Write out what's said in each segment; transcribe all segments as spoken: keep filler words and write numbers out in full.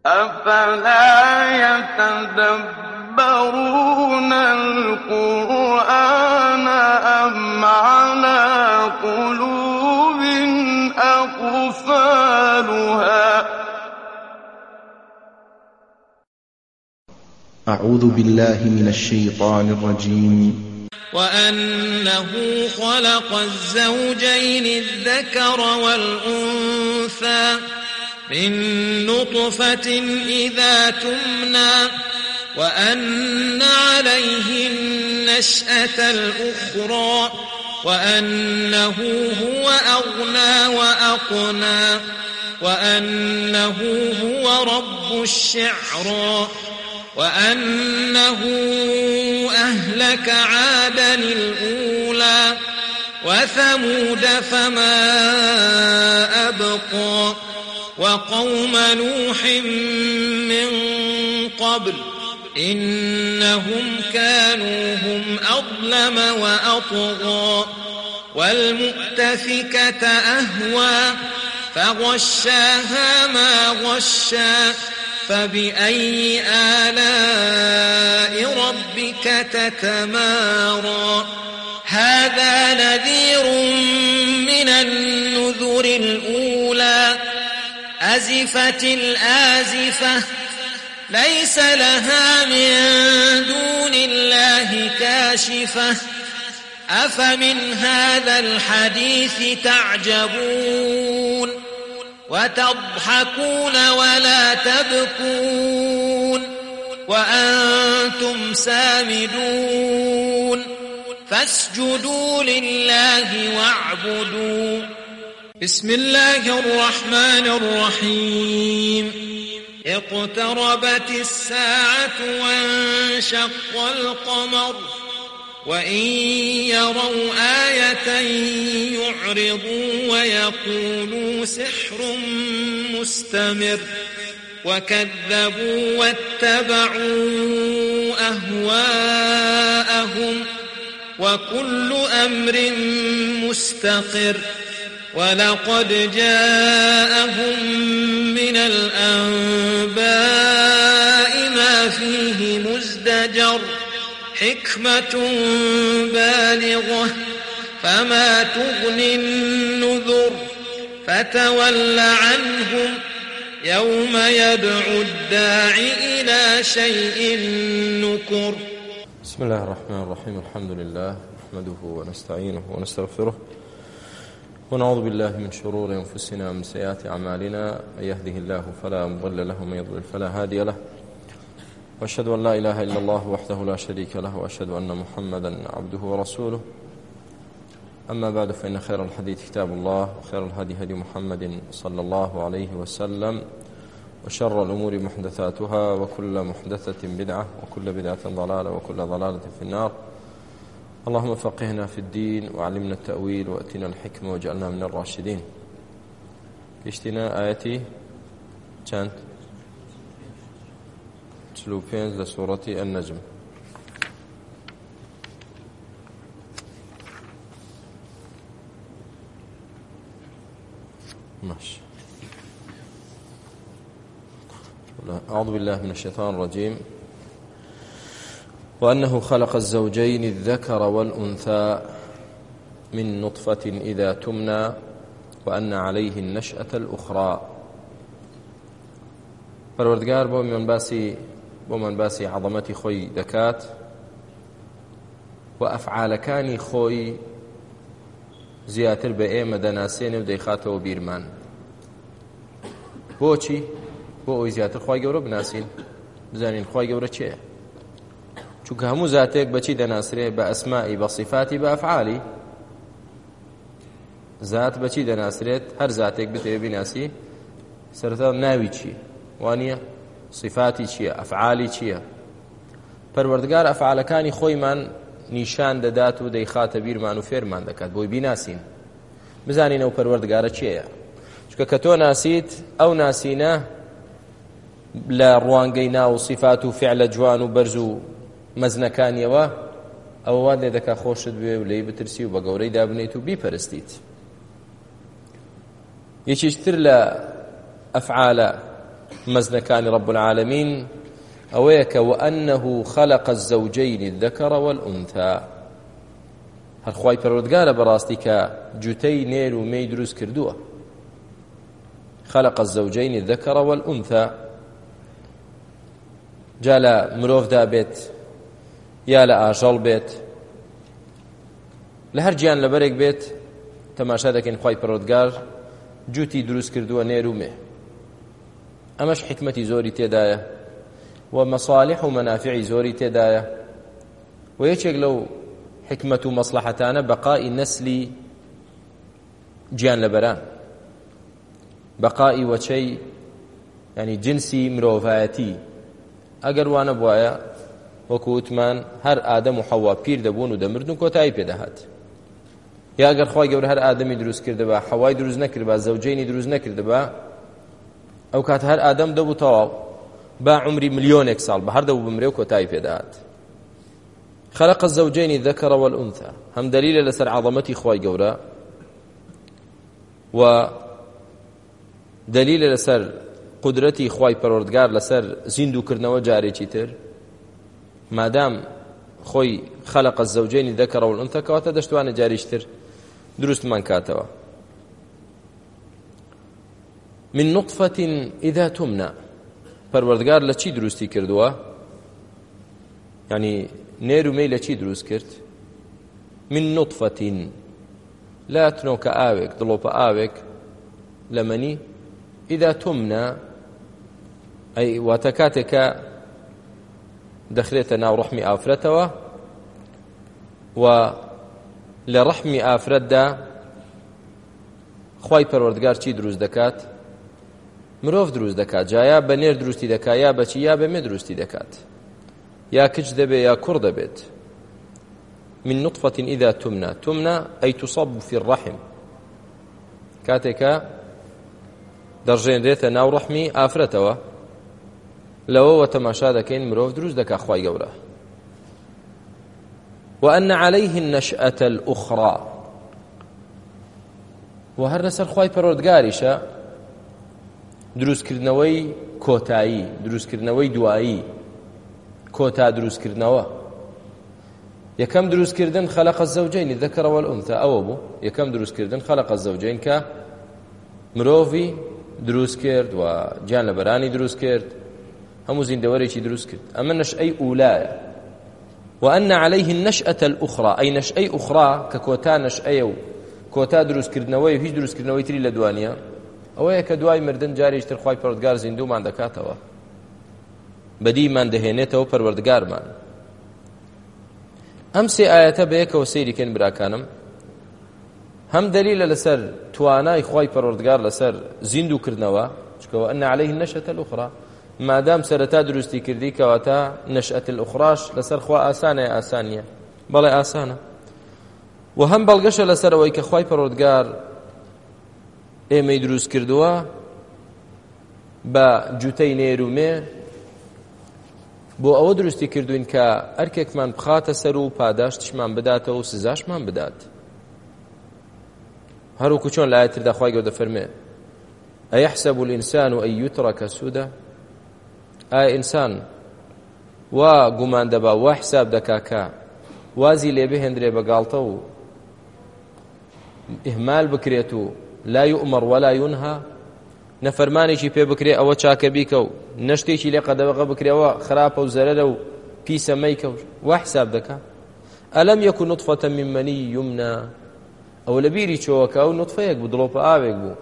أفلا يتدبرون القرآن أم على قلوب أقفالها. أعوذ بالله من الشيطان الرجيم. وأنه خلق الزوجين الذكر والأنثى من نطفة إذا تمنى وأن عليه النشأة الأخرى وأنه هو أغنى وأقنى وأنه هو رب الشعرى وأنه أهلك عادا الأولى وثمود فما أبقى وقوم نوح من قبل إنهم كانوا هم أظلم وأطغى والمؤتفكة أهوى فغشاها ما غشى فبأي آلاء ربك تتمارى. هذا نذير من النذر الأولى أزفت الآزفة ليس لها من دون الله كاشفة أفمن هذا الحديث تعجبون وتضحكون ولا تبكون وأنتم سامدون فاسجدوا لله واعبدوا. بسم الله الرحمن الرحيم. اقتربت الساعة وانشق القمر وإن يروا آية يعرضوا ويقولوا سحر مستمر وكذبوا واتبعوا أهواءهم وكل أمر مستقر ولقد جاءهم من الأنباء ما فيه مزدجر حكمة بالغة فما تغني النذر فتول عنهم يوم يدعو الداعي إلى شيء نكر. بسم الله الرحمن الرحيم. الحمد لله نحمده ونستعينه ونستغفره ونعوذ بالله من شرور أنفسنا ومن سيئات أعمالنا. من يهده الله فلا مضل له ومن يضلل فلا هادي له وأشهد أن لا إله إلا الله وحده لا شريك له وأشهد أن محمدا عبده ورسوله. أما بعد فإن خير الحديث كتاب الله وخير الهدي هدي محمد صلى الله عليه وسلم وشر الأمور محدثاتها وكل محدثة بدعة وكل بدعة ضلالة وكل ضلالة في النار. اللهم فقهنا في الدين وعلمنا التأويل وأتنا الحكمة وجعلنا من الراشدين. اشتنا آياتي كانت سلوبين لسورة النجم. ماشي. أعوذ بالله من الشيطان الرجيم. وأنه خلق الزوجين الذكر والأنثى من نطفة إذا تمنى وأن عليه النشأة الأخرى. پروردگار بۆ من باسی بۆ من باسی عظمەتی خۆی دەکات و ئەفعالەکانی خۆی زیاتر بە ئێمە دەناسێنێ و دەیخاتەوە بیرمان. بۆچی؟ بۆ ئەوەی زیاتر خۆی گەورە بناسین، بزانین خۆی گەورە چێە. چونکە هەموو زاتێک بەچی دەناسرێ؟ بە ئەسمائی، بە صفاتی، بە ئەفعالی. زات بەچی دەناسرێت؟ هەر زاتێک بتەوێ بیناسی سەرەتا ناوی چی؟ وانیە صفاتی چییە؟ ئەفعالی چییە؟ پەروەردگار ئەفعالەکانی خۆیمان نیشان دەدات و دەیخاتە بیرمان و فێرمان دەکات بۆی بیناسین، بزانین ئەو پەروەردگارە چییە. چونکە کە تۆ ناسیت ئەو ناسینە لە ڕوانگەی ناو و صفات و فعلە جوان و بەرز و مەزنەکانیەوە ئەوە وا لێ دەکا خۆشت بوێ و لێی بترسی و بە گەورەی دابنیت و بیپەرستیت. یەکیشتر لە ئەفعالە مەزنەکانی رب العالمین ئەوەیە کە وأنه خلق الزوجين الذكر والأنثى هەر خوای پەروەردگارە بەڕاستی کە جوتەی نێر و مێی دروست کردووە. خلق الزوجين الذكر والأنثى جا لە مرۆڤدا بێت یا لە ئاژەڵ بێت لە هەر گیان لەبەرێک بێت تەماشا دەکەین خوای پەروەردگار جوتی دروست کردووە نێر و مێ. ئەمەش حکمەتی زۆری تێدایە و مەصالح و مەنافعی زۆری تێدایە و یەکێک لەو حکمەت و مەصلحەتانە بەقائی نەسلی گیان لەبەران، بەقائی وەچەی ینی جنسی مرۆڤایەتی. ئەگەر وانە بوایە وەکو وتمان هەر ئادەم و حەوا پیر دەبوون و دەمردن و کۆتایی پێدەهات، یا ئەگەر خوای گەورە هەر ئادەمی دروست کردبا حەوای دروست نەکردبا زەوجەینی دروست نەکردبا ئەو کات هەر ئادەم دەبوو تەواو با عمری ملیۆنێک ساڵ بە هەر دەبوو بمرێ و کۆتایی پێدەهات. خلق الزوجين الذكر والأنثى هم دليل لسر عظمتي خواي قورا و دليل لسر قدرتي خواي پروردگار لسر زندو كرنوا جاري چيتر ما دام خوي خلق الزوجين الذكر والأنثى كواتا دشتوان جاريشتر درست من كاتوا من نطفة إذا تمنى پروردگار لچی درستی کردوا يعني نێر و مەی لە چی دروست کرد؟ من نطفة لا تنۆکە ئاوێک دڵۆپە ئاوێک لە مەنی ئیدا تمنە ئەی واتە کاتێکە دەخرێتە ناو ڕەحمی ئافرەتەوە و لە ڕەحمی ئافرەتدا خوای پەروەردگار چی دروست دەکات؟ مرۆڤ دروست دەکات. جایا بە نێر دروستی دەکات یا بەچی یا بە مێ دروستی دەکات، يا كج دبي يا كر دبيت. من نطفة إذا تمنى تمنى أي تصب في الرحم كاتك درجين ريث ناو رحمي آفرتوا لو وتماشا دكين مروف دروز دك أخواي قوله. وأن عليه النشأة الأخرى وهر نسر خواي پروردگاريشا دروز كردنوي كوتايي دروز كردنوي دوائي كوتا دروس كردنوا يكم دروس كردن خلق الزوجين الذكر والأنثى أو أبو يكم دروس كردن خلق الزوجين ك مروفي دروس كرد وجان لبراني دروس كرد هم زين دوري شي دروس كرد أما نشأي أولى وأن عليه النشأة الأخرى أي نشأي أخرى ككوتا نشأي كوتا دروس كردنوا وهي دروس كردنوا تري لدوانيا أو هي كدواي مردن جاري اشتر خواي پروردگار زندو ما دكاتوا بدی من دهێنێتەوە پەروەردگارمان. ئەم سێ ئاەتە بەیەکەوە سەیریکەن براکانم، هەم دەلیلە لەسەر توانای خوای پەروەردگار لەسەر زیندووکردنەوە چکەوە ئەن عەلەیه النەشأة الأخرى مادام سەرەتا دروستی کردی کەواتە نەشأة الأخراش لەسەر خوا ئاسانە ئاسان نییە بەڵێ ئاسانە. و هەم بەڵگەشە لەسەر ئەوەی کە خوای پەروەردگار ئێمەی دروست کردووە بە جوتەی نێر و مێ بۆ ئەوە دروستی کردوین کە ئەرکێکمان بخاتە سەر و پاداشتشمان بداتەوە و سزاشمان بدات. هەروەکو چۆن لە ئاەتردا خوای گەورە دەفەرمێ ئەیەحسەب الئینسان ئەن یوترەکە سوودە ئایا ئینسان وا گومان دەبا وا حساب دەکا کە وازی لێ بهێندرێ بەگاڵتە و ئیهمال بکرێت و لا یؤمر ولا ينهى نەفەرمانێکی پێ بکرێ ئەوە چاکە بیکە و نەشتێکی لێ قەدەغە بکرێەوە خراپە و زەرەرە و پیسە مەیکە و وا حساب دەکا. ئەلەم یەکن نوطفەة من منی یمنى ئەو لە بیری چۆوەکە ئەو نوطفەیەک بوو دڵۆپە ئاوێک بوو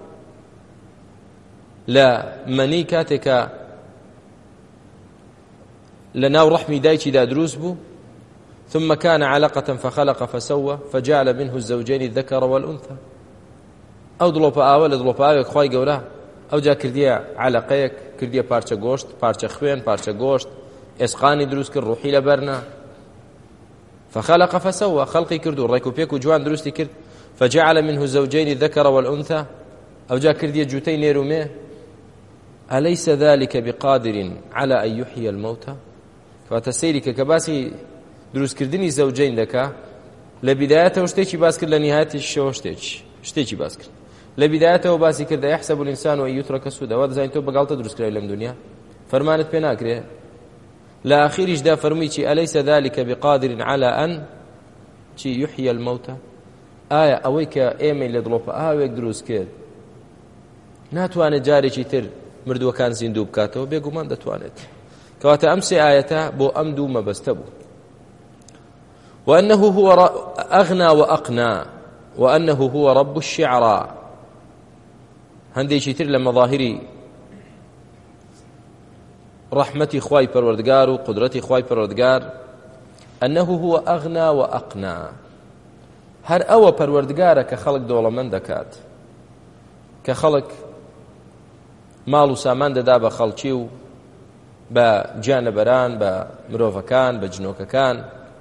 لە مەنی کاتێکە لە ناو ڕەحمی دایکیدا دروست بوو ثم كان علقة فخلق فسوى فجعل منه الزوجين الذكر والأنثى ئەو دڵۆپە ئاوە لە دڵۆپە ئاوێک خوای گەورە ئەو جا کردیە عەلەقەیەک کردیە پارچە گۆشت پارچە خوێن پارچە گۆشت ئێسقانی دروست کرد ڕوحی لەبەرنا فخلق فسوى خەڵقی کرد و ڕێک و پێک و جوان دروستی کرد فجعل منه الزوجين الذكر والأنثى ئەو جا کردیە جوتەی نێر و مێ أليس ذلك بقادر على أن يحيي الموتى کەواتە سەیریکە کە باسی دروستکردنی زەوجەین دەکا لە بیدایەتەوە شتێکی باس کرد لە نهایەتیشەوە شتێکی شتێکی باس کرد لە بیدایەتەوە باسی کردە یحسب الإنسان أن يترك سدى وا دەزانین تۆ بەگاڵتە دروستکراوی لەم دنیا فەرمانت پێ ناکرێ لە ئاخیریشدا فەرمووی چی ئەلەیسە ذلك بقادر على أن چی يحيي الموتى ئایا ئەوەی کە ئێمەی لە دڵۆپە ئاوێک دروست کرد ناتوانێت جارێکی تر مردووەکان زیندوو بکاتەوە بێگومان دەتوانێت کەواتە ئەم سێ ئاەتە بۆ ئەم دوو مەبەستە بوو وأنه هو أغنى وأقنى وأنه هو رب الشعراء هەندێکی تر لە مەظاهری ڕەحمەتی خوای پەروەردگار و قودرەتی خوای پەروەردگار أنه هو أغنى وأقنى هەر ئەوە پەروەردگارە کە خەڵک دۆڵەمەند دەکات کە خەڵک ماڵ و سامان دەدا بە خەڵکی و بە گیانەبەران بە مرۆڤەکان بە جنۆکەکان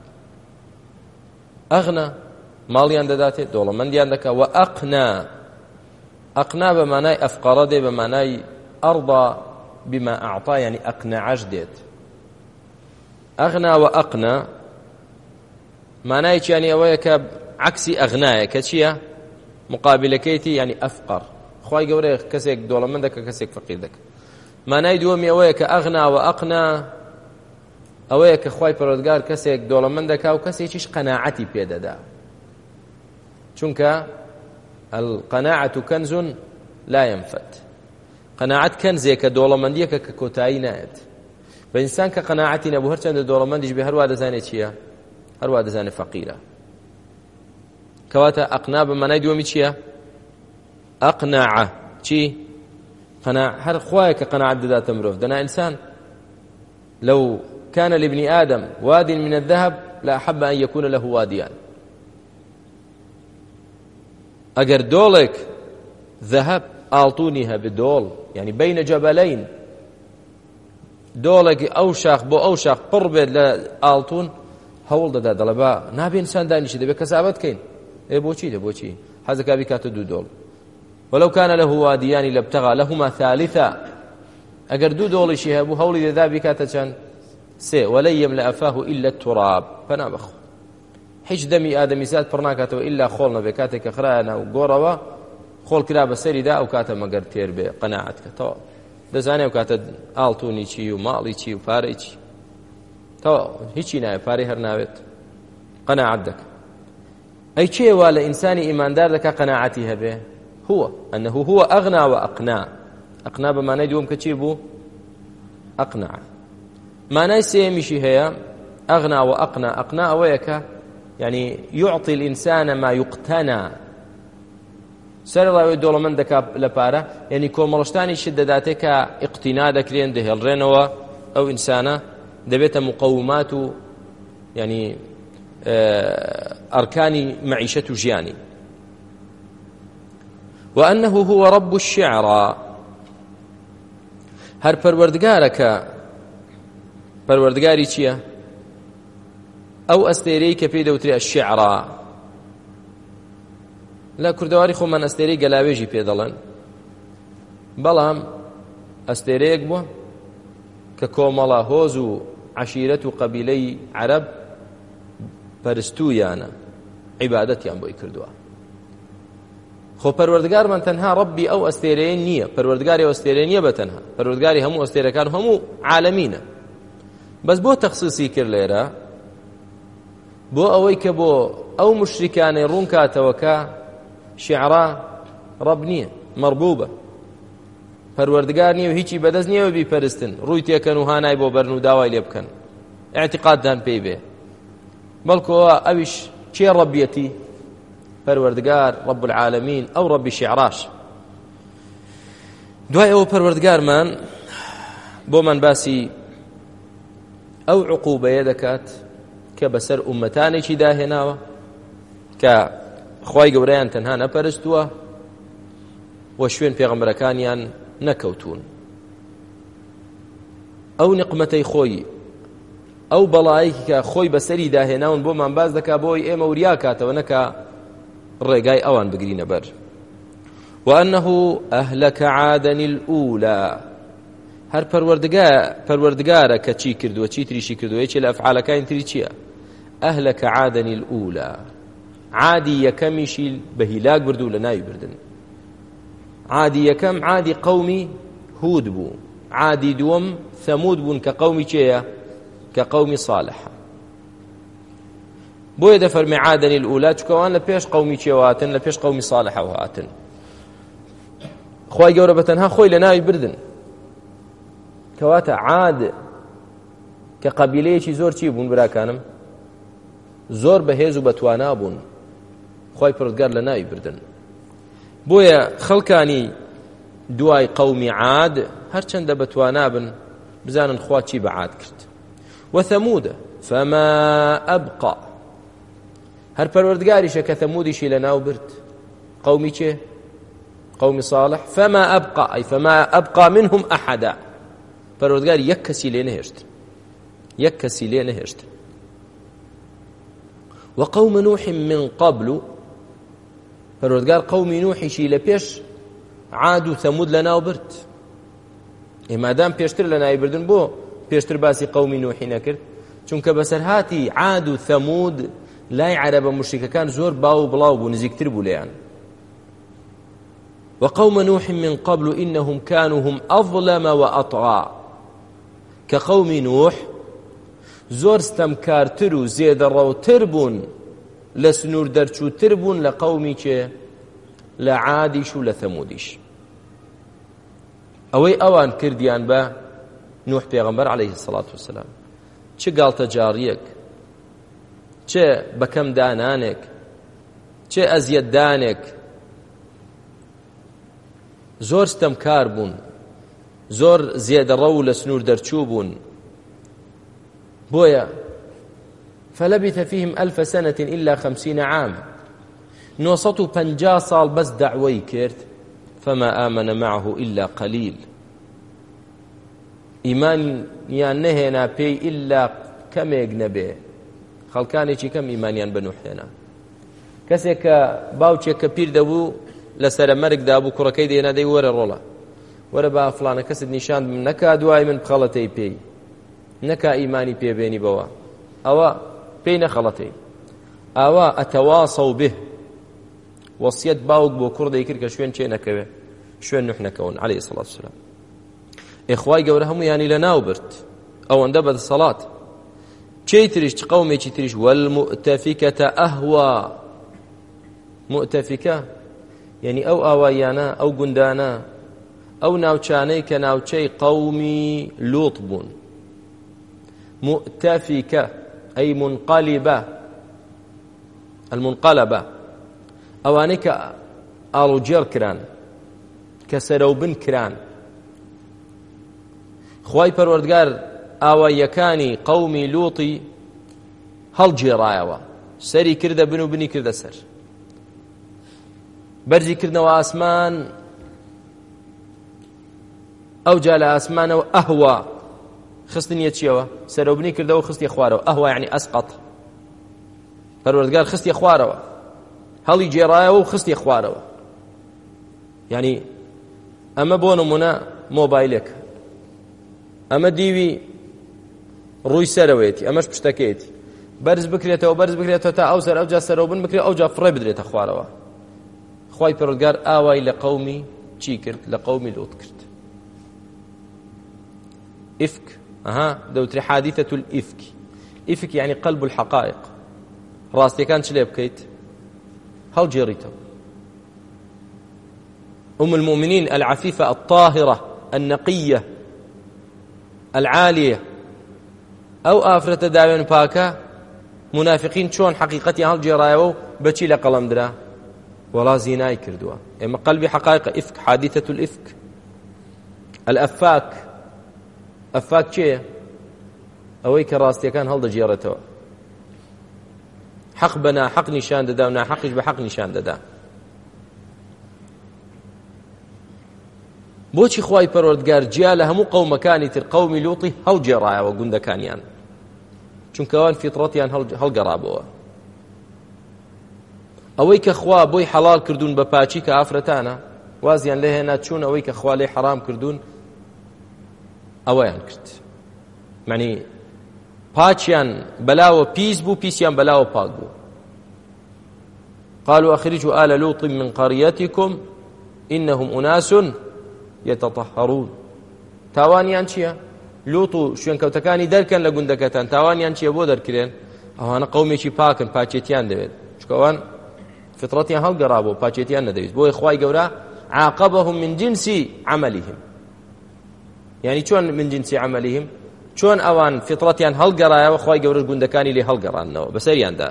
ئەغنا ماڵیان دەداتێت دۆڵەمەندیان دەکات و ئەقنا ئەقنا بە مانای ئەفقەڕە دێ بە مانای ئەڕضا بما ئەعطا یعنی ئەقنەعەش دێت ئەغنا و ئەقنا مانایەکیانی ئەوەیە کە عکسی ئەغنایە کە چییە مقابلەکەیتی یعنی ئەفقەر خوای گەورەیە کەسێک دۆڵەمەند دەکە کەسێک فەقیر دەکە مانای دووەمی ئەوەیە کە ئەغنا و ئەقنا ئەوەیە کە خوای پەروەردگار کەسێک دۆڵەمەند دەکا و کەسێکیش قەناعەتی پێدەدا چونکە القەناعەت کەنز لا ينفد قەناعەت کەنزێکە دۆڵەمەندیەکە کە کۆتایی نایەت بە ئینسان کە قەناعەتی نەبوو هەرچەندە دۆڵەمەندیش بێ هەروە دەزانێت چییە هەروە دەزانێت فەقیرە کەواتە ئەقنا بە مانای دووەمی چییە ئەقناعە چی قناع هەر خوایە کە قەناعەت دەداتە مرۆڤ دەنا ئینسان لو كان لابن آدم واد من الذهب لأحب أن يكون له واديان أجر دولك ذهب أعطونيها بدول يعني بين جبلين دولك أوشاخ بو أوشاخ قرب لألطون هول دا دلبا نابي إنسان دانيش دبي كسابت كين إيه بوشي ده بوشي هذا كابي كاتو دو دول ولو كان له واديان لابتغى لهما ثالثا أجر دو دول شيء أبو هولي ذا بكاتشان سي ولن يملأ فاه إلا التراب فنابخ هیچ دەمی ئادەمیزاد پڕ ناکاتەوە ئیلا خۆڵ نەبێ کاتێک کە خرایەنە و گۆڕەوە خۆڵ کرا بە سەریدا ئەو کاتە مەگەر تێر بێ قەناعەت کەتەوە دەزانێ ئەو کاتە ئاڵتوونی چی و ماڵی چی و پارەی چی تەواو هیچی نایە پارەی هەر ناوێت قەناعەت دەکە ئەی کێ وا لە ئینسانی ئیماندار دەکا قەناعەتی هەبێ هو أنه هو أغنى وأقنى أقنى بمعنى دوم كتشيبو أقنع معنى سيمشي هي أغنى وأقنى أقنى أويك يعني يعطي الإنسان ما يقتنى سر الله يدور من دكا لبارة يعني كومرشتاني شدداتك اقتناء ذكرين ده الرنوة أو إنسانة دبيت مقومات يعني أركان معيشة جياني وأنه هو رب الشعراء هر پروردگارك پروردگاری چیه او استيري كبي دوتري الشعراء لا كردواري خو من استيري قلاويجي بيدلن بلام استيريك بو ككوملا هوزو عشيرة قبيلي عرب پرستويانا عبادتيان بوي كردوا خو پروردگار من تنها ربي او استيرين نيه پروردگاري او استيرين نيه بتنها پروردگاري همو استيركان همو عالمين بس بو تخصيصي كر ليرا بو اوي كبو او مشركان رونكا توكا شعراء رب نيه مربوبه پروردگار نيه هيچي بدز نيه بي پرستن رويتي كانو هاناي بو برنو داوي ليبكن اعتقاد دان بيبه بلكو اويش چي ربيتي پروردگار رب العالمين او رب شعراش دوای او پروردگار من بو من باسی او عقوبه دکات که بسر امتانی چی داهناوه که خوای گەورەیان تەنها نەپەرستووە و شوێن پێغەمبەرەکانیان نەکەوتون ئەو نقمەتەی خۆی ئەو بەڵایەکی کە خۆی بەسەری داهێناون بۆمان باز دەکا بۆی ئێمە وریا کاتەوە نەکا ڕێگای ئەوان بگرینە بەر وأنه أهلك عادا الأولى هر پروردگار پروردگارە کە چی کردووە چی تریشی کردووە یەکێ لە ئەفعالەکانی تری چییە أهلك عادا الأولى عادی یەکەمیشی بە هیلاک بردو لە ناوی بردن عادي يكم عادي قومي هود بو، عادي دوم ثمود بون كقومي چيا كقومي صالح. بۆیە دەفەرمێ عادەنی الأولى چکەوان لە پێش قومی چێواتن، لە پێش قومی صالحەوە هاتن. خوای گەورە بەتەنها خۆی لە ناوی بردن، کەواتە عاد کە قەبیلەیەکی زۆر چی بوون براکانم، زۆر بەهێز و بەتوانا بوون، خوای پروردگار لە ناوی بردن. بۆیە خەڵکانی دوای قومی عاد هەرچەندە بەتوانا بن بزانن خوا چی بە عاد کرد. وثمود فما أبقى، هەر پەروەردگاریشە کە ثەمودیشی لە ناو برد. قومی چێ؟ قومی صالح. فما أبقى أي فما أبقى منهم أحدا، پەروەردگار یەک کەسی لێ نەهێشت، یەک کەسی لێ نەهێشت. وقوم نوح من قبل، پەروەردگار قومی نوحیشی لە پێش عاد و ثەمود لە ناو برد. ئێمادام پێشتر لە ناوی بردن بۆ پێشتر باسی قومی نوحی نەکرد؟ چونکە بەسەرهاتی عاد و ثەمود لای عەرەبە مشریکەکان زۆر باو بڵاو بوو، نزیکتر بوو لێیان. وقوم نوح من قبل إنهم كانوا هم أظلم وأطغى، كقوم نوح زۆر ستەمکارتر و زێدەڕەوتر بوون، لە سنوور دەرچووتر بوون لە قومی چێ؟ لە عادیش و لە ثەمودیش. ئەوەی ئەوان کردیان بە نوح پێغەمبەر عەلەیهی السەڵات وەسەلام، چ گاڵتە جاڕیەک، چ بەکەم دانانێک، چ ئەزیەت دانێک، زۆر ستەمکار بوون، زۆر زێدەڕە و لە سنوور دەرچوو بوون. بۆیە فلبث فيهم ألف سنة إلا خمسين عام، نۆسەد و پەنجا ساڵ بەس دەعوەی کرد. فما آمن معه إلا قليل، ئیمانیان نەهێنا پێی ئللا کەمێک نەبێ، خەڵکانێکی کەم ئیمانیان بە نوح هێنا. کەسێک کە باوچێک کە پیر دەبوو لە سەرە مەرگدا بوو، کوڕەکەی دێنا دەی وەرە ڕۆڵە، وەرە با فڵانە کەست نیشان بم، نەکا دوای من بخەڵەتەی پێی، نەکا ئیمانی پێبێنی بەوە، ئەوە پێی نەخەڵەتەی. ئاوا ئەتەواصەو به، وەسیەت باوک بۆ کوڕ دەیکرد کە شوێن چێ نەکەوێ، شوێن نوح نەکەون عەلەیهی السەڵات وەسەلام. ئێخوای گەورە هەموویانی لە ناو برد، ئەوەندە بەدەسەڵات. چێی تریش، چ قەومێکی تریش؟ وەلمؤتەفیکەتە ئەهوا، مؤتەفیکە یعنی ئەو ئاواییانە، ئەو گوندانە، ئەو ناوچانەی کە ناوچەی قەومی لوط بوون. مؤتەفیکە ئەی منقەلیبە، المنقەلەبە، ئەوانەی کە ئاڵوجێڕ کران، کە سەرەوبن کران. خوای پەروەردگار ئاواییەکانی قەومی لوطی هەڵگێڕایەوە، سەری کردە بن و بنی کردە سەر، بەرزی کردنەوە ئاسمان، ئەو جا لە ئاسمانەوە ئەهوا خستنیە چیەوە؟ سەرەوبنی کردەوە خستی خوارەوە. ئەهوا یعنی ئەسقەط، پەروەردگار خستی خوارەوە، هەڵی جێڕایەوە و خستی خوارەوە. یعنی ئەمە بۆ نمونە مۆبایلێک، ئەمە دیوی ڕووی سەرەوەیەتی، ئەمەش پشتەکەیەتی، بەرز بکرێتەوە بەرز بکرێتەوە تا ئەو سەر ئەو جا سەرەوبن بکرێت، ئەو جا فڕێ بدرێتە خوارەوە. خوای پەروەردگار ئاوای لە قەومی چی کرد؟ لە قەومی لوط کرد. ئیفک، ئەها دەوتری حادیثەة الئیفک. ئیفک یعنی قەلب الحەقائق، ڕاستیەکان چ لێ بکەیت؟ هەڵگێڕیتەوە. أم المؤمنين العفيفة الطاهرة النقية العالية، أو آفرة داوين باكا منافقين شون حقيقتي هەڵگێڕایەوە بەچی لە قەڵەم درا؟ وەڵا زینای کردووە. ئێمە قەلبی حەقائق ئیفک، حادیثەة الئیفک. الأفاك، ئەفاک چێیە؟ ئەوەی کە ڕاستیەکان هەڵدەگێڕێتەوە، حەق بە ناحەق نیشان دەدا و ناحەقیش بە حەق نیشان دەدا. بۆچی خوای پەروەردگار جیا لە هەموو قەومەکانی تر قەومی لوطی هەڵگێڕایەوە گوندەکانیان؟ چونکە ئەوان فیتڕەتیان هەڵگەڕابەوە. ئەوەی کە خوا بۆی حەڵال کردوون بە پاچی کە ئافرەتانە، وازیان لێ هێنا چوون ئەوەی کە خوا لێ حەرام کردوون ئەوەیان کرد. معنی پاچیان بەلاوە پیس بوو، پیسیان بەلاوە پاک بوو. قالوا أخرجوا آل لوط من قريتكم إنهم أناس يتطهرون تاوانيان چییە؟ لوط و شوێنکەوتەکانی دەرکەن لە گوندەکەتان تاوانیان چییە بۆ دەرکرێن؟ ئەوانە قەومێکی پاکن پاچێتیان دەوێت چونکە ئەوان فطرەتیان هەڵگەڕابوو پاچێتیان نەدەوێت بۆی خوای گەورە عاقبهم من جنس عملهم يعني چۆن من جنس عملهم چۆن ئەوان فطرەتیان هەڵگەڕایەوە خوای گەورە گوندەکانی لێ هەڵگەڕاندنەوە بەسەریاندا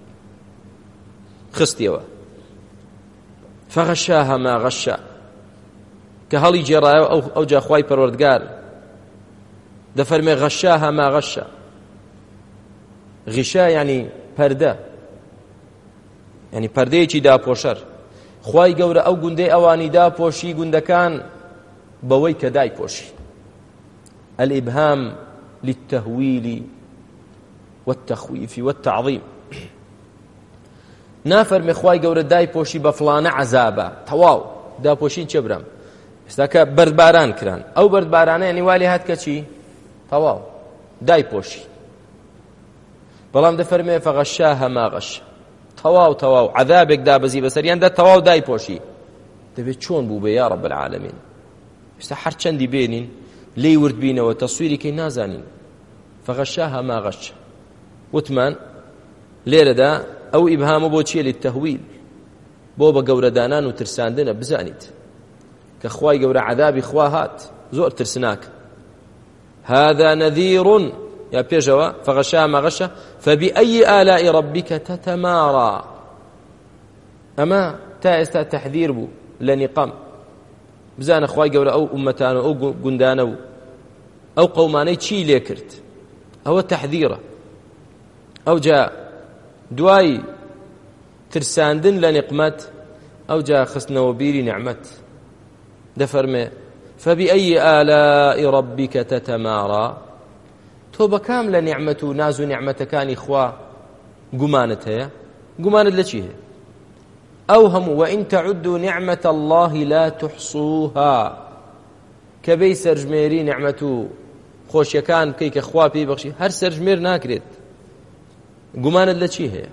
خستیەوە فغشاها ما غشا کە هەڵی جێڕایەوە ئەو ئەو جا خوای پەروەردگار دەفەرمێ غشاها ما غشا غشا يعني پەردە يعني پەردەیەکی داپۆشەر خوای گەورە ئەو گوندەی ئەوانی داپۆشی گوندەکان بەوەی کە دایپۆشی الإبهام للتهويل والتخويف والتعظيم نافرمێ خوای گەورە دایپۆشی بە فڵانە عەزابە تەواو داپۆشین چێ برام ئێستا کە بەردباران کران ئەو بەردبارانە یعنی وا لێ هات کە چی تەواو دایپۆشی بەڵام دەفەرمێ فغشاها ما غشا تەواو تەواو عەذابێک دابەزی بەسەریاندا تەواو دایپۆشی دەبێت چۆن بوو بێ یا رب العالمین ئێستا هەر چەندی بێنین لێی ورد بینەوە تەسویری کەی نازانین فغشاها ما غشا وتمان لێرەدا ئەو ئیبهامە بۆ چیە للتەهویل بۆ بە گەورەدانان و ترساندنە بزانیت کە خوای گەورە عەذابی خوا هات زۆر ترسناکە هذا نذير يا بيجوا فغشاها ما غشا فبأي آلاء ربك تتمارى أما تا استا تحذير بو لنقام بزان أخواي قولا أو أمتان أو قندان أو قوماني تشي ليكرت أو تحذيره أو جاء دواي ترساندن لنقمت أو جاء خسنا وبيري نعمت دفرمي فبأي آلاء ربك تتمارى تۆ بە کام لە نیعمەت و ناز و نیعمەتەکانی خوا گومانت هەیە گومانت لە چی هەیە ئەو هەموو وئین تەعودوا نعمة الله لا تحصوها کە بەی سەرژمێری نیعمەت و خۆشیەکان بکەی کە خوا پێی بەخشی هەر سەرژمێر ناکرێت گومانت لە چی هەیە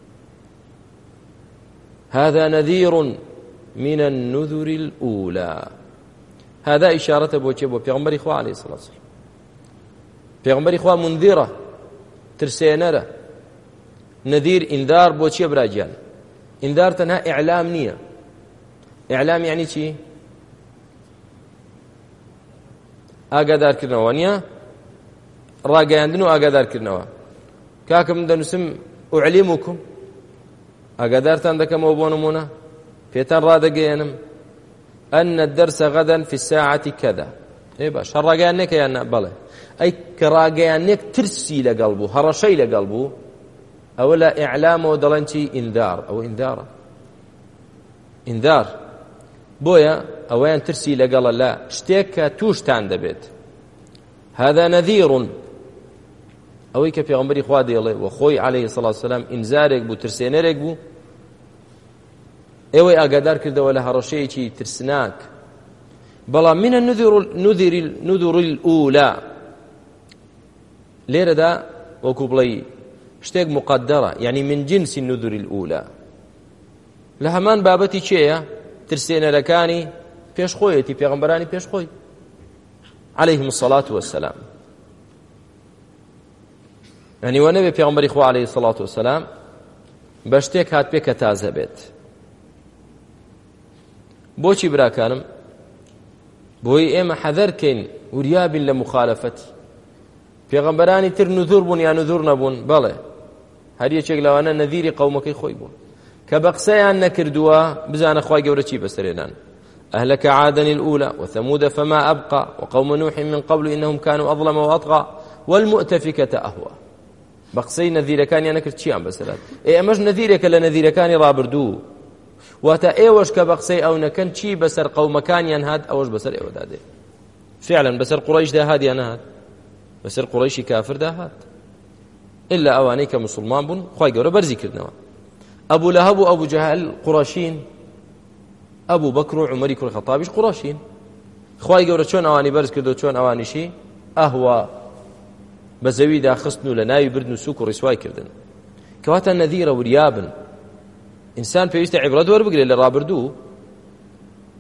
هذا نذير من النذر الأولى هذا إشارة بۆ چێ بۆ پێغەمبەری خوا عليه الصلاة والسلام پێغەمبەری خوا منذرە ترسێنەرە نذیر ئینذار بۆ چییە براگیان ئینذار تەنها ئیعلام نییە ئیعلام یعنی چی ئاگادارکردنەوە نییە ڕاگەیاندن و ئاگادارکردنەوە کاکە من دەنووسم ئوعلیموکم ئاگادارتان دەکەمەوە بۆ نمونە پێتان ڕادەگەیەنم ئەن الدەرسە غەدەن في الساعة كذا ئێ باش هەر ڕاگەیان نێکە یان بەڵێ ئەی کە ڕاگەیانێک ترسی لەگەڵ بوو هەڕەشەی لەگەڵ بوو ئەوە لە ئیعلامەوە دەڵێن چی ئینذار ئەوە ئینذارە ئینذار بۆیە ئەوەیان ترسی لەگەڵە لە شتێک کە تووشتان دەبێت هذا نذير ئەوەی کە پێغەمبەری خوا دێڵێ و خۆی عەلەیهی السەڵاتو وەسەلام ئینذارێک بوو ترسێنەرێک بوو ئێوەی ئاگادار کردەوە لە هەڕەشەیەکی ترسناک بەڵام من النذر الأولى لێرەدا وەکو بڵێ شتێک مقدرە یعنی من جنس النذر الأولى لە هەمان بابەتی چێیە ترسێنەرەکانی پێشخۆیەتی پێغەمبەرانی پێشخۆی عەلەیهیم الصەلاة وەسەلام یعنی وە نەبێ پێغەمبەری خوا عەلەیهی الصەلاة وەسەلام بە شتێک هات پێ کە تازە بێت بۆچی براکانم بۆی ئێمە حەذەرکەین وریابین لە مخالەفەتی پێغەمبەرانی تر نذور بوون یا نذور نەبوون بەڵێ هەر یەکێک لەوانە نەذیری قەومەکەی خۆی بوون کە بە قسەیان نەکردووە بزانە خوای گەورە چی بەسەرێنان أهلك عادا الأولى وثمود فما أبقى وقوم نوح من قبل إنهم كانوا أظلم وأطغى والمؤتفكة أهوى بقسەی نەذیرەکانیان نەکرد چیان بەسەرات ئێ ئەمەش نەذیرێکە لە نەذیرەکانی ڕابردوو واتە ئێوەش کە بە قسەی ئەو نەکەن چی بەسەر قەومەکانیان هات ئەوەش بەسەر ئێوەدا دێ فعلا بەسەر قوڕەیشدا هات یان نەهات بەسەر قوڕەیشی کافردا هات إلا ئەوانەی کە موسڵمان بوون خوای گەورە بەرزی کردنەوە ئەبوو لەهەب و ئەبوو جەهەل قوڕەشین ئەبوو بەکر و عومەری کوڕی خەتابیش قوڕەشین خوای گەورە چۆن ئەوانی بەرز کردو چۆن ئەوانیشی ئەهوا بە زەویدا خستن و لە ناوی بردن و سووک و ڕیسوای کردن کەواتە نەذیرە وریابن ئینسان پێویستە عیبرەت وەربگرێت لە ڕابردوو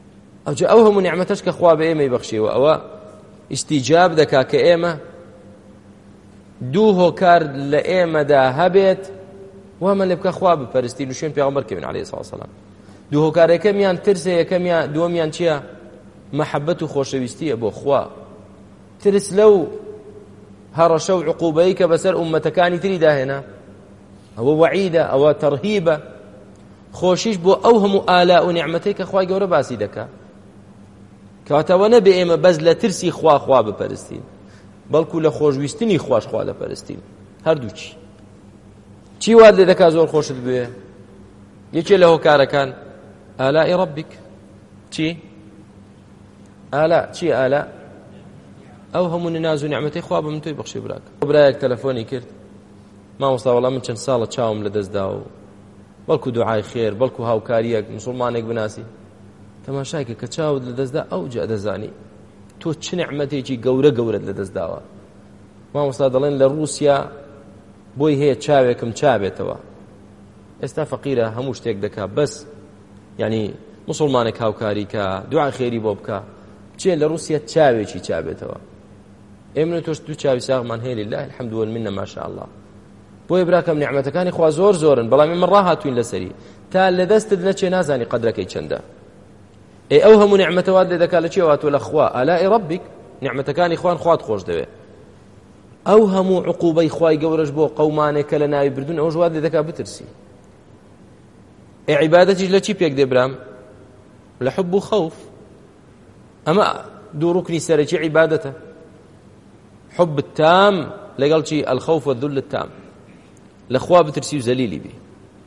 ئەوجا ئەو هەموو نیعمەتەش کە خوا بە ئێمەی بەخشیوە ئەوە ئیستیجاب دەکا کە ئێمە دوو هۆکار لە ئێمەدا هەبێت وامە لێ بکە خوا بپەرستین و شوێن پێغەمبەر کەوین عەلەیهی سڵاو وسەلام. دوو هۆکار یەکەمیان ترسە، یەکەمیان دووەمیان چییە؟ مەحەبەت و خۆشەویستیە بۆ خوا. ترس لەو هەڕەشە و عقوبەی کە بەسەر ئومەتەکانی تری داهێنا ئەوە وەعیدە، ئەوە تەرهیبە. خۆشیش بۆ ئەو هەموو ئالا و نیعمەتەی کە خوای گەورە باسی دەکا، کەواتەوە نەبێ ئێمە بەس لە ترسی خوا خوا بپەرستین، بەڵکو لە خۆشویستنی خوش خوا دەپەرستین. هەردووچی چی وات لێ دەکا زۆر خۆشت بوێ؟ یەکێ لە هۆکارەکان ئالای ڕەبیک. چی؟ ئالا. چی ئالا؟ ئەو هەموو ناز و نیعمەتەی خوا بە من تۆی بەخشی براکە. برایەک تەلەفۆنی کرد، مامۆستا وەڵام من چەند ساڵە چاوم لەدەستدا و بەڵکو دوعای خێر بەڵکو هاوکاریەک موسڵمانێک بناسی. تەماشایکە کە چاوت لەدەستدا ئەو جا دەزانی تۆ چ نیعمەتێکی گەورە گەورەت لەدەستداوە. مامۆستا دەڵێن لە رووسیا بۆی هەیە چاوێکم چابێتەوە، ئێستا فەقیرە هەموو شتێک دەکا، بەس یعنی موسڵمانێک هاوکاری کە دوعای خێری بۆ بکە چێ لە رووسیا چاوێکی چابێتەوە. ئێمە تۆش دوو چاوی ساغمان هەیە لله الحەمد والمنە ماشاءالله. بۆیە براکەم نیعمەتەکانی خوا زۆر زۆرن، بەڵام ئێمە ڕاهاتوین لەسەری تا لەدەستت نەچێ نازانی قەدرەکەی چەندە. ئێ ئەو هەموو نیعمەتەوات لێ دەکا لە چێ واتۆ لە خوا ئالای ڕەبیک، نیعمەتەکانی خوان خوات خۆش دەوێ. ئەو هەموو عقوبەی خوای گەورەش بۆ قەومانێک کە لە ناوی بردون ئەوەش وات لێ دەکا بترسی. ئێ عیبادەتیش لە چی پێک دێ برام؟ لە حب و خەوف. ئەمە دوو ڕوکنی سەرەکی عیبادەتە، حب التام لەگەڵ چی؟ الخەوف والذل التام. لەخوا بترسی و زەلیلی بی.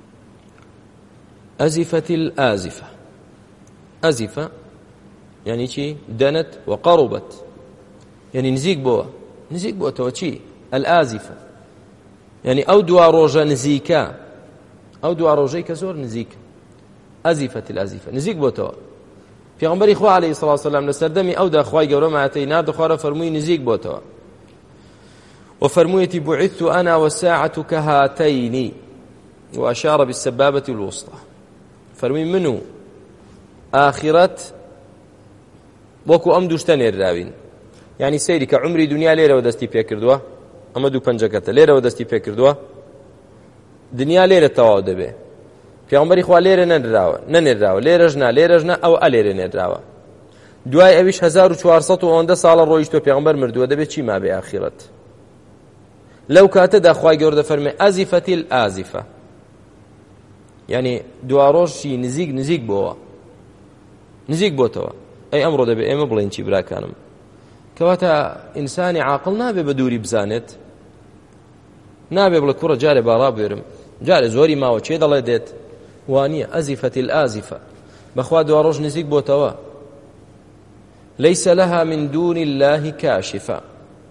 ئەزیفەتی الئازفە. ئەزیفە یعنی چی؟ دەنت وقەڕوبەت، یعنی نزیک بۆوە، نزیک بۆتەوە چی؟ الئازفە یعنی ئەو دوا ڕۆژە نزیکە، ئەو دوا ڕۆژەی کە زۆر نزیک. ئەزیفەتی الئازفە نزیک بۆتەوە. پێغەمبەری خوا عەلەیهی سڵاو وسەلام لە سەردەمی ئەودا خوای گەورە مایەتەی ناردە خوارە فەرمووی نزیک بۆتەوە. وفرمويتي بعثت أنا والساعة كهاتين وأشار بالسبابة الوسطى. فرمي منو آخرت وكو أم دوشتاني الراوين، يعني سيري كعمري دنيا ليرة ودستي بيكردوا، أما دو پنجكتا ليرة ودستي بيكردوا، دنيا ليرة تواود به پیغمبری خوا ليرة ننراوة ننراوة ليرة جنا ليرة جنا أو أليرة ننراوة. دوای ئەویش هەزار و چوارسەد و ئەوەندە ساڵە ڕۆیشتۆ پێغەمبەر مردووە، دەبێت چی ما بێ ئاخرەت؟ لەو کاتەدا خوای گەورە دەفەرمێ ئەزیفەتی الئازفە، یعنی دوا ڕۆژی نزیک نزیک بۆوە، نزیک بۆتەوە. ئەی ئەمڕۆ دەبێت ئێمە بڵێن چی براکانم؟ کەواتە ئینسانی عاقڵ نابێ بە دووری بزانێت، نابێ بڵێ کوڕە جارێ باڕا بێرم، جارێ زۆری ماوە چێ دەڵێ دێت، وانییە. ئەزیفەتی الئازفە بەخوا دوا ڕۆژ نزیک بۆتەوە. ليس لها من دون الله كاشفة،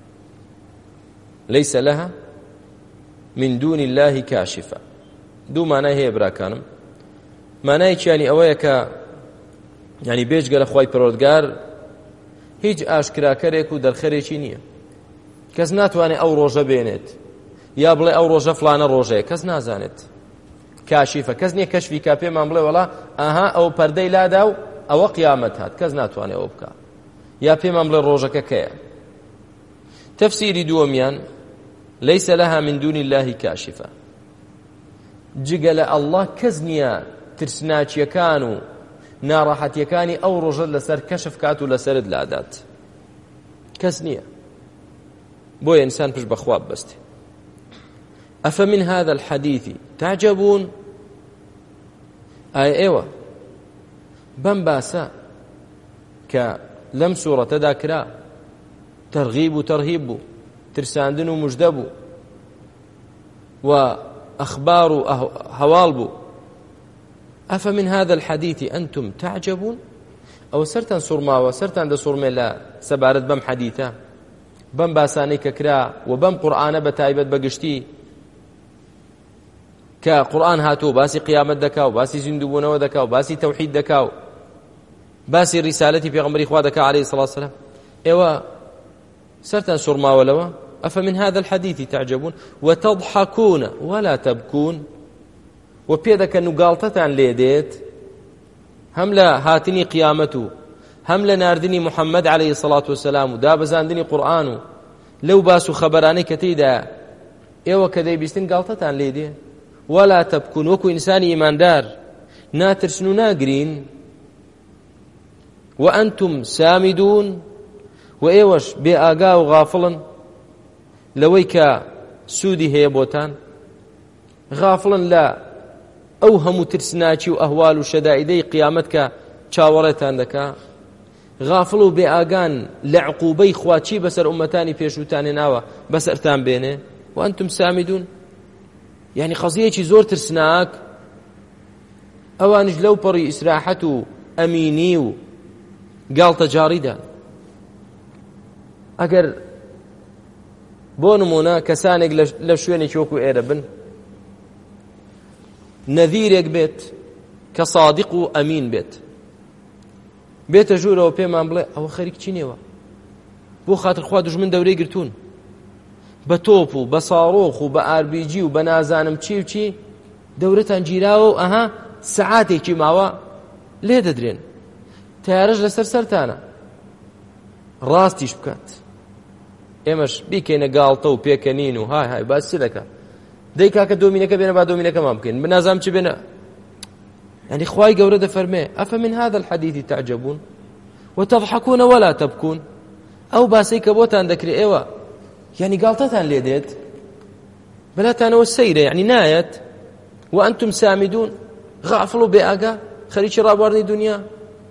ليس لها من دون الله كاشفة. دو معناه هي براكانم، معناه يعني أويك يعني بيج قال أخوي برودجار هيج أشكرا كريكو در خريشي نية، كز ناتواني أو روجة بينت يا بلي أو روجة فلانة روجة كز نازانت كاشفة، كز نية كشفي كابي ما بلي ولا أها أو پردي لا داو أو قيامت هات كز ناتواني أو بكا يا بيمان بڵێ ڕۆژەکە کەیە. تەفسیری دووەمیان لەیسە لەها من دون الله کاشفە، جگە لە ئەڵڵا کەس نییە ترسناچیەکان و ناڕەحەتیەکانی ئەو ڕۆژە لەسەر کەشف کات و لەسەرت لادات، کەس نییە. بۆیە ئینسان پشت بەخوا ببەستێ. ئەفەمن هذا الحەدیث تعجبون، ئایا ئێوە بەم باسە کە لەم سوورەتەدا کرا تەرغیب و تەرهیب بوو، ترساندن و موژدە بوو و ئەخبار و هەواڵ بوو، ئەفەمن هذا الحەدیث ئەنتم تعجبون، ئەوە سەرتان سوڕماوە، سەرتان دەسوڕمێ لە سەبارەت بەم حەدیثە، بەم باسانەی کە کرا و بەم قورئانە بە تایبەت بەگشتی کە قورئان هاتووە باسی قیامەت دەکا و باسی زیندووبوونەوە دەکا و باسی تەوحید دەکا و باسی ریسالەتی پێغەمبەری خوا دەکا عەلەیهی سەڵاتو وسەلام. ئێوە سەرتان سوڕماوە لەوە. ئەفەمن هذا الحەدیث تعجبون وتضحكون ولا تبكون، و پێ دەکەن و گاڵتەتان لێ دێت هەم لە هاتنی قیامەت و هەم لە ناردنی محەممەد عەلەیهی سەڵات وەسەلام و دابەزاندنی قورئان و لەو باس و خەبەرانەی کە تێیدا ئێوە کە دەیبیستن گاڵتەتان لێ دێ وەلا تەبکون وەکو ئینسانی ئیماندار ناترسن و ناگرین وأنتم سامدون وإيوش بآقا وغافلا لويك سودي هي بوتان غافلا لا أوهم ترسناكي وأهوال وشدائدي قيامتك چاورتان دكا غافلوا بآقان لعقوبي خواتي بسر أمتاني بيشوتاني ناوة بسر تان بينه وأنتم سامدون يعني قضية زور ترسناك أوانج لو بري إسراحة أميني قالتە جاریدا ئەگەر بۆ نمونە کەسانێک لە شوێنێکی وەکو ئێرە بن نەذیرێک بێت کە صادق و ئەمین بێت بێتە ژوورەوە پێمان بڵێ ئەوە خەریک چینێوە بۆ خاتر خوا دوژمن دەورەی گرتوون بە تۆپ و بە ساڕۆخ و بە ئاربیجی و بە نازانم چی و چی دەورەتان گیراوە و ئەها سەعاتێکی ماوە لێ دەدرێن تیارش لەسەر سەرتانە ڕاستیش بکات ئێمەش بیکەینە گاڵتە و پێکەنین و های های باسی دەکات دەی کاکە دۆمینەکە بێنە با دۆمینەکەمان بکەین بنازام چی بێنە يعني خوای گەورە دەفەرمێ ئەفەمن هذا الحديث تعجبون وتضحكون ولا تبكون ئەو باسی کە بۆتان دەکرێ ئێوە يعني گاڵتەتان لێ دێت بەلاتانەوە سەیرە يعني نایەت وأنتم سامدون غافڵ و بێئاگا خەریکی ڕابواردنی دنیا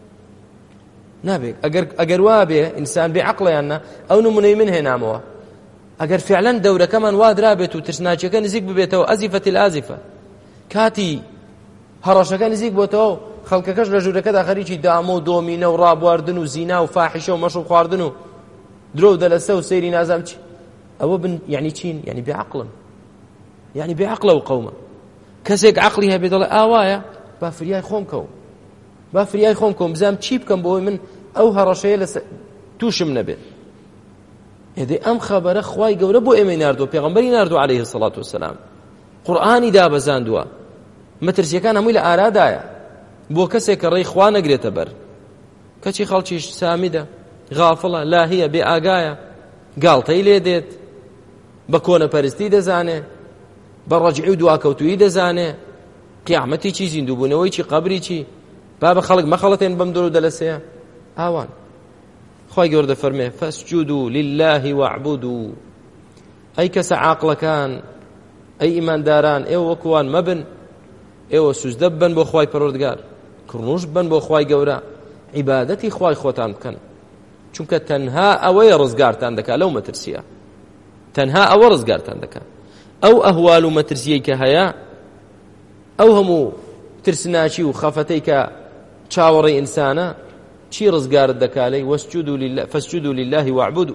نابێت ئەگەر وا بێ ئینسان بێعەقڵیاننا ئەو نمونەی من هێنامەوە ئەگەر فعلەن دەورەکەمان وا درابێت و ترسناچیەکە نزیک ببێتەوە ئەزیفەتی الئازیفە کاتی هەڕەشەکە نزیک بۆتەوە خەڵکەکەش لە ژوورەکەدا خەریکی دامە و دۆمینە و ڕابواردن و زینا و فاحیشە و مەشروب خواردن و درۆ دەلەسە و سەیری نازام چی ئەوە بن یعنی چین یعنی بێعەقڵن یعنی بێعەقڵە و قەومە کەسێک عەقڵی هەبێ دەڵێ ئاوایە با فریای خۆم کەوم با فریای خۆم کەوم بزانم چی بکەم بۆی من ئەو هەڕەشەیە لە تووشم نەبێت ئێدێ ئەم خەبەرە خوای گەورە بۆ ئێمەی ناردووە پێغەمبەری ناردووە عەلەیهی سەڵات وسەلام قورئانی دابەزاندووە مەترسیەکان هەمووی لە ئارادایە بۆ کەسێک کە ڕێی خوا نەگرێتە بەر کەچی خەڵکیش سامیدە غافڵە لاهیە بێ ئاگایە گاڵتەی لێ دێت بە کۆنەپەرستی دەزانێ بە ڕەجعی و دواکەوتویی دەزانێ قیامەتی چی زیندووبوونەوەی چی قەبری چی با بە خەڵک مەخەڵەتێن بەم دەرو دەلەسەیە ئاوان خوای گەورە دەفەرمێ فەسجودوا لله واعبدوا ئەی کەسە عاقڵەکان ئەی ئیمانداران ئێوە وەکوان مەبن ئێوە سوزدە ببن بۆ خوای پەروەردگار کڕنوش بن بۆ خوای گەورە عیبادەتی خوای خۆتان بکەن چونکە تەنها ئەوەیە ڕزگارتان دەکات لەو مەترسیە تەنها ئەوە ڕزگارتان دەکات ئەو ئەهوال و مەترسیەی کە هەیە ئەو هەموو ترسناچی و خەفەتەی کە چاوەڕێی ئینسانە چی ڕزگارت دەکالەی واسجدوا لله فاسجدوا لله واعبدوا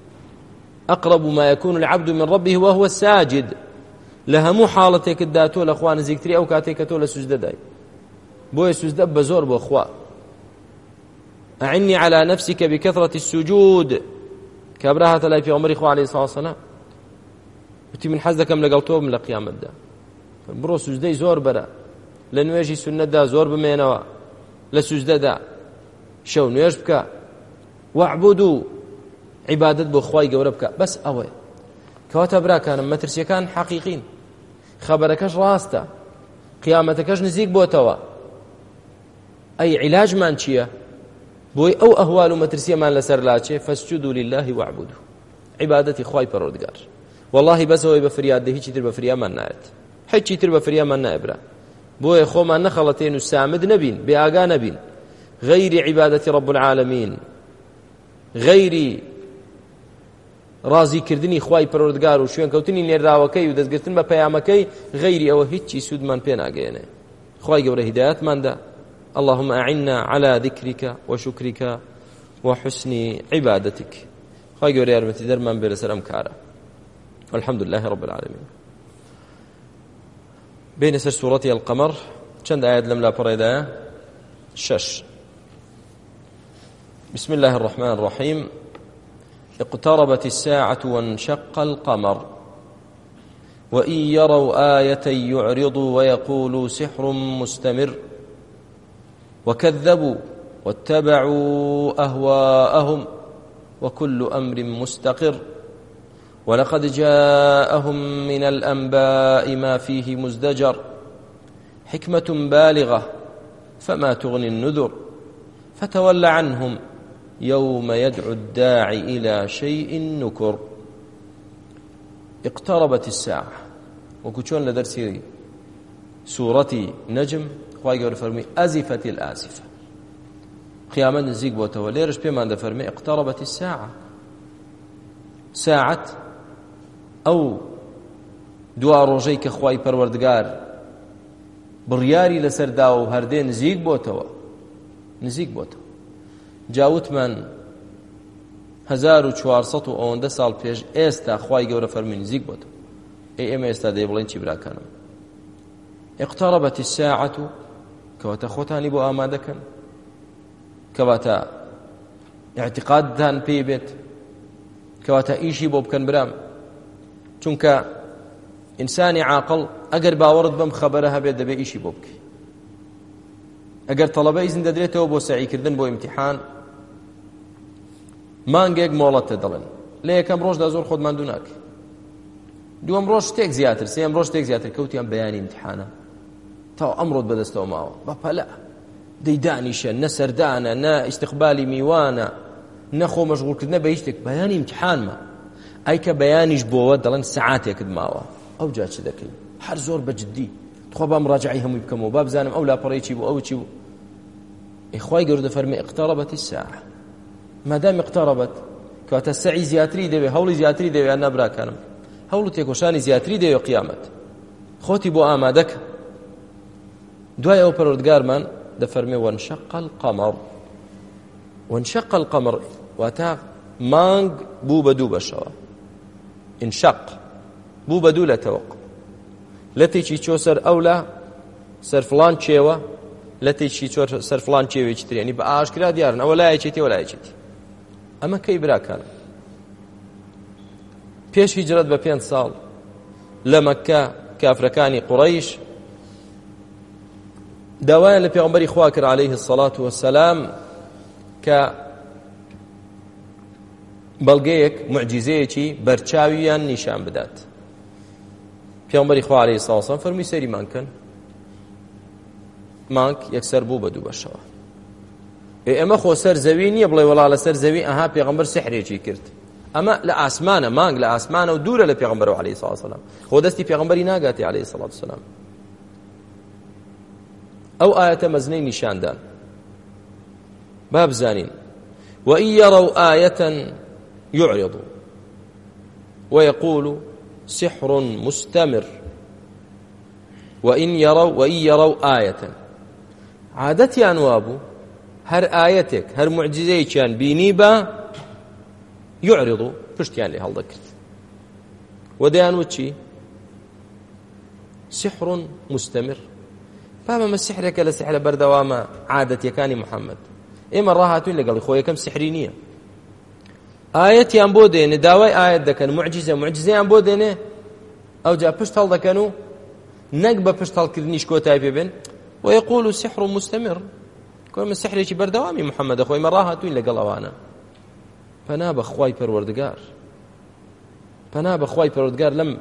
أقرب ما يكون العبد من ربه وهو ساجد لهمو حالتك الداتو لأخوان زيكتري أو كاتيك تولى سجدة داي بوي سجدة بزور بأخوة أعني على نفسك بكثرة السجود كابراها تلاي في عمر إخوة عليه الصلاة والسلام وتي من حزدكم لقلتوه من القيامة دا برو سجدة زور برا لنواجي سنة دا زور بمينوا لسجدة دا شو نواج بكا واعبدوا عبادت بأخوة قورا بكا بس أوي كواتا برا كان مترسي كان حقيقين خبركش راستا قيامتكش نزيك بوتوا أي علاج من چيا بوي أو أهوال مترسية من لسر لاتشي فاسجدوا لله واعبدوا عبادتي خواي پرودگار والله بس هو بفرياد ده هيچي تر بفريا من نايت هيچي تر بفريا من نايبرا بوي خو ما نخلتين وسامد نبين بآقا نبين غير عبادة رب العالمين غير رازی کردنی خوای پەروەردگار و شوێن کەوتنی نێراوەکەی و دەستگرتن بە پەیامەکەی غەیری ئەوە هیچی سوودمان پێ ناگەێنێ خوای گەورە هیدایەتماندا اللهم أعنا على ذكرك وشكرك وحسن عبادتك خوای گەورە یارمەتی دەرمان بێ لەسەر ئەم کارە والحمد لله رب العالمين بين سر سورة القمر چەند ئاەت لەم لاپەڕێدایە شش بسم الله الرحمن الرحيم اقتربت الساعة وانشق القمر وإن يروا آية يعرضوا ويقولوا سحر مستمر وكذبوا واتبعوا أهواءهم وكل أمر مستقر ولقد جاءهم من الأنباء ما فيه مزدجر حكمة بالغة فما تغني النذر فتول عنهم يوم يدعو الداعي إلى شيء نكر. اقتربت الساعة وكتشون لدرسي سورة نجم خواهي قول فرمي أزفت الآزفة قيامة نزيق بوتوا ليرش بما عند فرمي اقتربت الساعة ساعة أو دوار روجيك خواهي پروردگار بڕیاری لەسەر داوە و هەردێ نزیک بۆتەوە نزیک بۆتەوە جاوت من هەزار و چوارسەد و ئەوەندە ساڵ پێش ئێستا خوای گەورە فەرمی نزیک بۆتەوە. ئێ ئێمە ئێستا دەی بڵێن چی براکانم اقتربت الساعة کەواتە خۆتانی بۆ ئامادەکەن کەواتە اعتقادتان پێی بێت کەواتە ئیشی بۆ بکەن برام چونکە ئینسانی عاقڵ ئەگەر باوەڕت بەم خەبەرە هەبێت دەبێ ئیشی بۆ بکەی. ئەگەر تەڵەبە ئیزن دەدرێتەوە بۆ سەعیکردن بۆ ئیمتیحان مانگێک مۆڵەتە دەڵێن لە یەکەم ڕۆژدا زۆر خۆت ماندوو ناکەی دووەم ڕۆژ شتێک زیاتر سێم ڕۆژ شتێک زیاتر کەوتیان بەیانی ئیمتیحانە تاو ئەمڕۆت بەدەستەوە ماوە بەپەلە دەی دانیشە نە سەردانە نە ئیستیقبالی میوانە نە خۆ مەشغوڵکردنە بە هیچ شتێک بەیانی ئیمتیحانمە ئەیکە بەیانیش بۆوە دەڵێن سەعاتێکت ماوە ئەو جا چ دەکەی هەر زۆر بەجددی تخوا با مراجعی هەمووی بکەمەوە با بزانم ئەو لاپەڕەی چی بوو ئەو چی بوو. ئیخوای گەورە دەفەرمێ اقتربت الساعة مادام اقتربت کەواتە سەعی زیاتری دەوێ هەوڵی زیاتری دەوێ یان نابراکانم هەوڵ و تێکۆشانی زیاتری دەوێ قیامەت خۆتی بۆ ئامادەکە. دوای ئەو پەروەردگارمان دەفەرمێ وانشق القمر وانشق القمر واتە مانگ بوو بە دوو بەشەوە انشق بوو بە دوو لە تەوەق لە تێکی چۆ سەر ئەولا سەر فڵان چێوە لە تێکی چۆ سەر فڵان چێوێکی تر یعنی بە ئاشکرا دیارن ئەوە لایەکێتی ئەوە لایەکێتی. ئەمە کەی براکانە پێش هیجرەت بە پێنج ساڵ لە مەککە کافرەکانی قوڕەیش داوایان لە پێغەمبەری خوا کرد عەلەیه السەڵات وەسەلام کە بەڵگەیەک موعجیزەیەکی بەرچاویان نیشان بدات. پێغەمبەری خوا عەلەیه السەڵات وەسەلام فەرمووی سەیریمان کەن مانگ یەکسەر بوو بە دوو بەشەوە. ئێمە خۆ سەر زەوی نییە بڵێ وەڵا لەسەر زەوی ئەها پێغەمبەر سحرێکی کرد ئەمە لە ئاسمانە مانگ لە ئاسمانە و دوورە لە پێغەمبەرەوە عەلەیه السەڵات وەسەلام خۆ دەستی پێغەمبەری ناگاتی عەلەیه السەڵات وەسەلام. ئەو ئاەتە مەزنەی نیشاندان با بزانین وإن يروا آية يعرضوا ويقولوا سحر مستمر وإن يروا وإن يروا آية عادتي أنوابو هر آيتك هر معجزيكيان بيني با يعرضوا پشتیان لێ هەڵدەکرد ودەیانوت چی سحر مستمر بابا مە سحرێکە لە سحرە بەردەوامە عادەتیەکانی محەممەد ئێمە ڕاهاتوین لەگەڵی خۆ یەکەم سحری نییە ئاەتیان بۆ دێنێ داوای ئاەت دەکەن معجزە معجزەیان بۆ دێنێ ئەو جا پشت هەڵ دەکەن و نەک بە پشت هەڵکردنیش کۆتای پێ بێن ويقول سحر مستمر كل سحرێکی بەردەوامی محەممەدە خۆی مە ڕاهاتوین لەگەڵ ئەوانە. پەنا بە خوای پەروەردگار پەنا بە خوای پەروەردگار لەم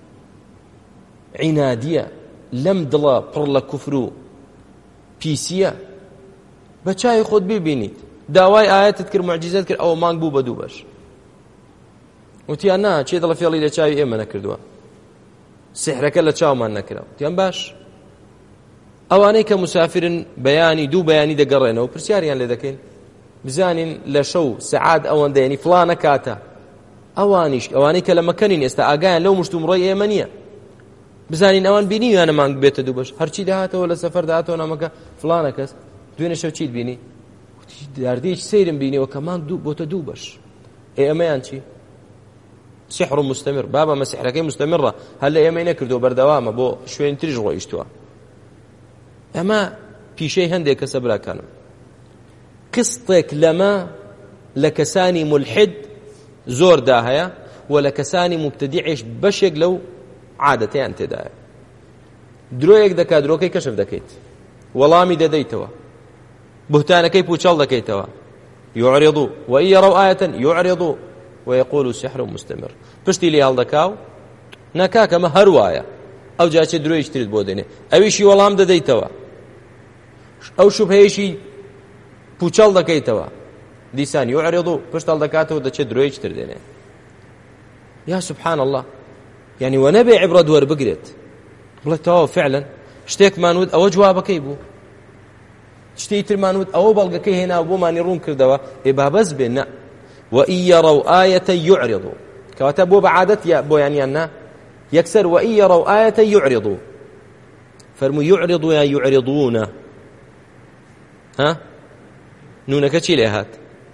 عینادیە لەم دڵە پڕ لە کوفر و پیسیە بە چای خۆت ببینیت داوای ئاەتت کرد معجزەت کرد ئەوە مانگ بوو بە دوو بەش وتیان نا چێ دڵە فێڵی لە چاوی ئێمە نەکردووە سحرەکە لە چاومان نەکراوە وتیان باش ئەوانەی کە مسافرن بەیانی دوو بەیانی دەگەڕێنەوە پرسیاریان لێ دەکەین بزانین لە شەو سەعات ئەوەندە یعنی فڵانە کاتە ئەوانیش ئەوانەی کە لە مەکەنین ئێستا ئاگایان لەو مشتومڕۆی ئێمە نییە بزانین ئەوان بینیویانە مانگ بێتە دوو بەش هەرچی داهاتەوە لە سەفەر داهاتەوە نامەکە فڵانە کەس دوێنێ شەو چیت بینی داردەیەکی سەیرم بینیەوە کە مانگ بۆتە دوو بەش ئێ ئەمەیان چی سحر مستمر بابا مە سحرەکەی مستمرە هەر لە ئێمەی نەکردو بەردەوامە بۆ شوێن تریش ڕۆیشتووە. ئەمە پیشەی هەندێک کەسە براکانم قستێک لەمە لە کەسانی ملحد زۆردا هەیە و لە کەسانی مبتەدیعش بەشێک لەو عادەتەیان تێدایە درۆیەک دەکات درۆکەی کەشف دەکەیت وەڵامی دەدەیتەوە بهتانەکەی پوچەڵ دەکەیتەوە يعرض وإن يروا آية يعرض ويقول سحر مستمر پشتی لێ هەڵدەکاو ناکاکەمە هەروایە ئەو جاچێ درۆیش ترت بۆ دێنێ ئەویشی وەڵام دەدەیتەوە ئەو شوبهەیەشی پوچەڵ دەکەیتەوە دیسان يعرض پشت هەڵدەکاتەوە دەچێت درۆیش تر دێنێ یا سبحان الله يعني ونبي عبرة دوار بقريت بڵێ تەواو فعلا شتێکمان وت ئەوە جوابەکەی بوو شتێی ترمان وت ئەوە بەڵگەکەی هێنا بۆمانی ڕوون کردەوە ئێ بابەز بێ نە وإن يروا آية يعرضوا كواتا بو بعادت يا بو يعني أنها يكسر وإن يروا آية يعرضوا فرموا يعرضوا يا يعرضون ها نونك تشي لهات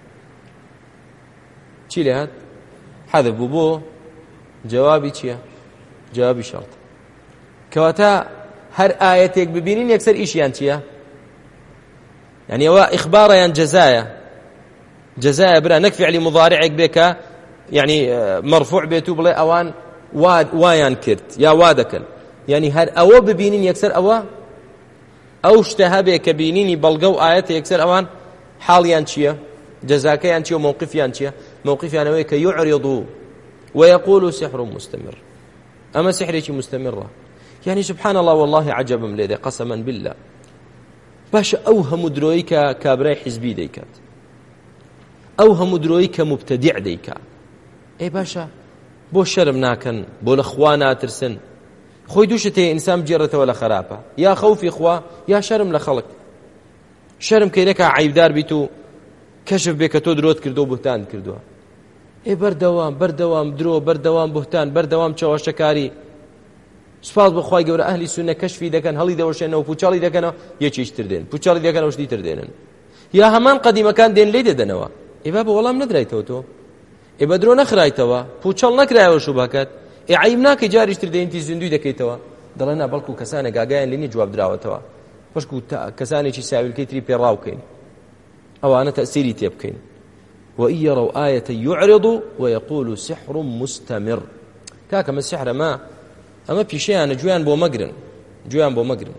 تشي لهات حذف بو جوابي تشيا جوابي شرط كواتا هر آيتك ببينين يكسر إيش يانتيا يعني هو إخبار ين جزايا جزاء برا نكفي على مضارعك بك يعني مرفوع بيتو بلا اوان واد وايان كرت يا وادكل يعني هر او ببينين يكسر او او اشتهى بك بينيني بلغو ايات يكسر اوان حاليان تشيا جزاك يان تشيا موقف يان تشيا موقف يعني ويك يعرض ويقول سحر مستمر اما سحرك مستمره يعني سبحان الله والله عجب من لذي قسما بالله باش اوهم درويك كابراي حزبي ديكات ئەو هەموو درۆی کە مبتەدیع دەیکا ئێ باشە بۆ شەرم ناکەن بۆ لە خوا ناترسن خۆی دووشت هەیە ئینسان بجێڕێتەوە لە خراپە یا خەوفی خوا یا شەرم لە خەڵک شەرم کەی نەکا عیبدار بیت و کەشف بێ کە تۆ درۆت کردو و بوهتان کردووە ئێ بەردەوام بەردەوام درۆ بەردەوام بوهتان بەردەوام چاوەشەکاری سوپاس بە خوای گەورە ئەهلی سونە کەشفی دەکەن هەڵی دەوەشێنەوە پوچەڵی دەکەنەوە یەکیش تر دێن پوچەڵی دەکەنەوە شتی تر دێنن یا هەمان قەدیمەکان دێن لێ دەدەنەوە ئێبا بە وەڵام نەدرایتەوە تۆ ئێ بە درۆ نەخرایتەوە پوچەڵ نەکرایەوە شوبهەکەت ئێ عیب ناکەی جاریشتر دێنیتی زیندوی دەکەیتەوە دەڵێ نا بەڵکو کەسانێک ئاگایان لێنی جواب دراوەتەوە پشک و کەسانێکی ساویلکەی تری پێڕاو بکەین ئەوانە تەئسیری تێ بکەین وإن يروا آية يعرض ويقول سحر مستمر كاكا من السحر ما أما بيشيان جوان بو مقرن جوان بو مقرن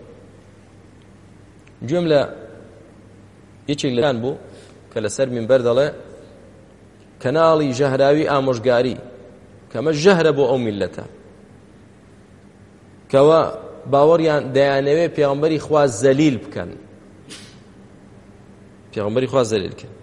جملة يتشيك لان بو کە لەسەر منبەر دەڵێ کەناڵی ژەهراوی ئامۆژگاری کەمە ژەهرە بۆ ئەو میلەتە کەوە باوەڕیان دەیانەوێ پێغەمبەری خوا زەلیل بکەن پێغەمبەری خوا زەلیل بکەن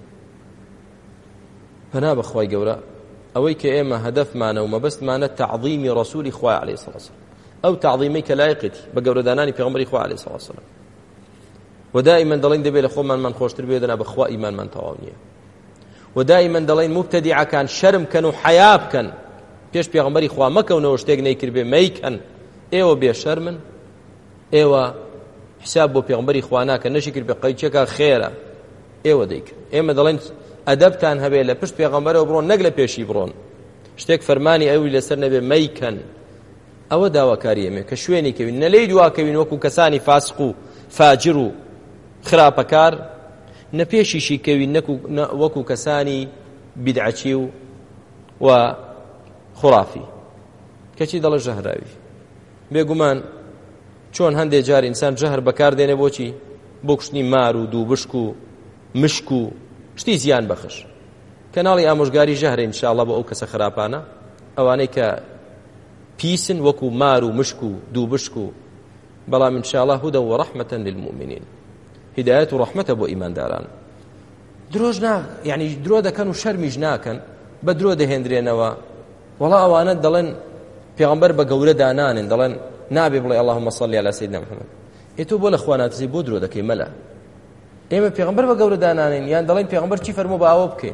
پەنا بەخوای گەورە ئەوەی کە ئێمە هەدەفمانە و مەبەستمانە تەعظیمی ڕەسوولی خوای عەلەیهی سەڵات وسەلام ئەو تەعظیمەی کە لایقێتی بە گەورەدانانی پێغەمبەری خوا عەلەیهی سەڵات وسەلام ودائما دلين دبي لخومان من خوشتر بيدنا بخوا إيمان من تواونيه ودائما دلين مبتدع كان شرم كانوا حياب كان بيش بيغمبري خوا ما كانوا اشتاق نيكر بي ميكن ايوه بي شرمن ايوه حساب بو بيغمبري خوانا كان نشكر بقيتشكا خيرا ايوه ديك ايما دلين ادبتان هبيله بيش بيغمبري وبرون نقله بيشي برون اشتاق فرماني ايوه لسر نبي ميكن او داوا كاريمه كشويني كوين نلي دوا كوين وكو كساني فاسقو فاجرو خراپەکار نەپێشیشی کەوی وەکو کەسانی بیدعەچی و و خوڕافی کەچی دەڵێ ژەهراوی بێگومان چۆن هەندێک جار ئینسان ژەهر بەکاردێنێ بۆچی بۆ کوشتنی مار و دوو بشک و مشک و شتی زیان بەخش کەناڵی ئامۆژگاری ژەهرە ئینشاءڵڵا بۆ ئەو کەسە خراپانە ئەوانەی کە پیسن وەکو مار و مشک و دوو بشک و بەڵام ئینشاءڵڵا هودە و ڕەحمەتەن للمؤمنین هداية ورحمة أبو إيمان داران دروجنا يعني درو دا كانوا شرميج ناكن بدرو دا هندرينوا والله أوانا دلن پیغمبر بقولة دانان دلن نابي بلي اللهم صل على سيدنا محمد إتو بول أخوانات زي بودرو دا كي ملا إما پیغمبر بقولة دانان يعني دلن پیغمبر چي فرمو باو بكي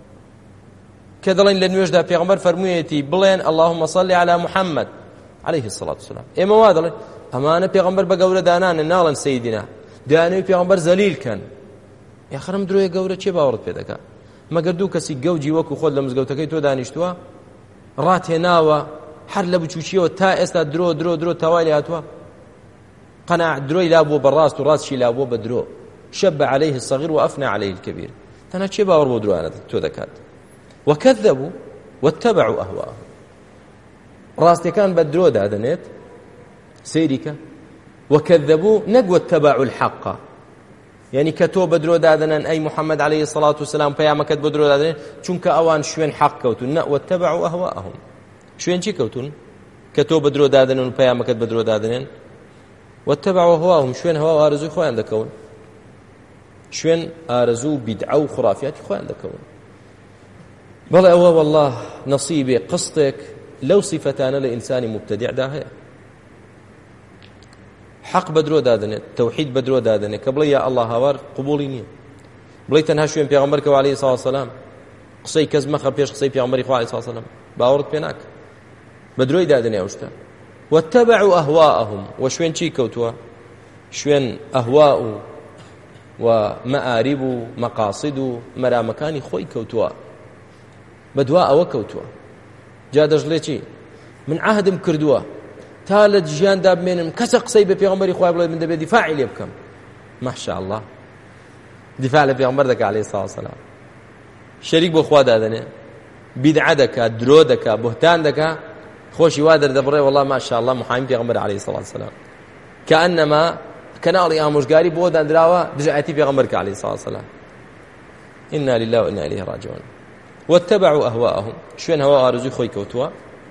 كدلن لنوش دا پیغمبر فرمويتي بلين اللهم صل على محمد عليه الصلاة والسلام إما وادلن أمانا پیغمبر بقولة دانان نالن سيدنا دانوی پیغمبر زلیل کن یا خرم دروی گەورە چێ باوەڕت پێ دەکا مەگەر دوو کەسی گەوجی وەکو خۆت لە مزگەوتەکەی تۆ دانیشتووە ڕاتێناوە هەر لە بچووچیەوە تا ئێستا درۆ درۆ درۆ تاوای لێ هاتووە قەناع درۆی لا بووە بەڕاست و ڕاستشی لا بووە بە درۆ شەب عليه الصغير وأفنى عليه الكبير تەنها چێ باوەڕ بۆ درۆیانە تۆ دەکات وكذبوا واتبعوا أهواءهم ڕاستیەکان بە درۆ دادەنێت، سەیریکە وكذبوا نقوى اتبعوا الحق يعني كتو بدرو دادنن أي محمد عليه الصلاة والسلام قيامك بدرو دادنن چونك أوان شوين حق كوتون واتبعوا أهواءهم شوين چي كوتون كتو بدرو دادنن قيامك بدرو دادنن واتبعوا أهواءهم شوين هوا آرزو خوان دكون شوين آرزو بدعة وخرافيات خوان دكون بل أوه والله نصيبي قصتك لو صفتان لإنسان مبتدع داهية حق بدرو دادنه توحيد بدرو دادنه قبل يا الله هوار قبولي نيه بلي تنها شوين پیغمبرك عليه الصلاه والسلام قصي كزمه خ پیش قصي پیغمبري عليه الصلاه والسلام باورت بينك بدرو دادنه اوشتا واتبعوا اهواءهم وشوين شي كوتوا شوين اهواء ومآرب مقاصد مرا مكاني خوي كوتوا بدواء وكوتوا جادج ليشي من عهدم كردوا تالت جيان داب منهم كسق سيب پیغمبري خوای بڵێ من دەبێ دفاعی لێ بکەم ما شاء الله دفاع لە پیغمبر دەکا عليه الصلاه والسلام شەریک بۆ خوا دادنێ بدعە دەکا درۆ دەکا بهتان دەکا خۆشی وا دەردەبڕێ والله ما شاء الله محامی پیغمبر عليه الصلاه والسلام كأنما كناڵی ئامۆژگاری بۆ دانراوە دژایەتی پیغمبر عليه الصلاه والسلام إنا لله وإنا إليه راجعون واتبعوا أهواءهم شوين هوا آرزوی خۆی کەوتووە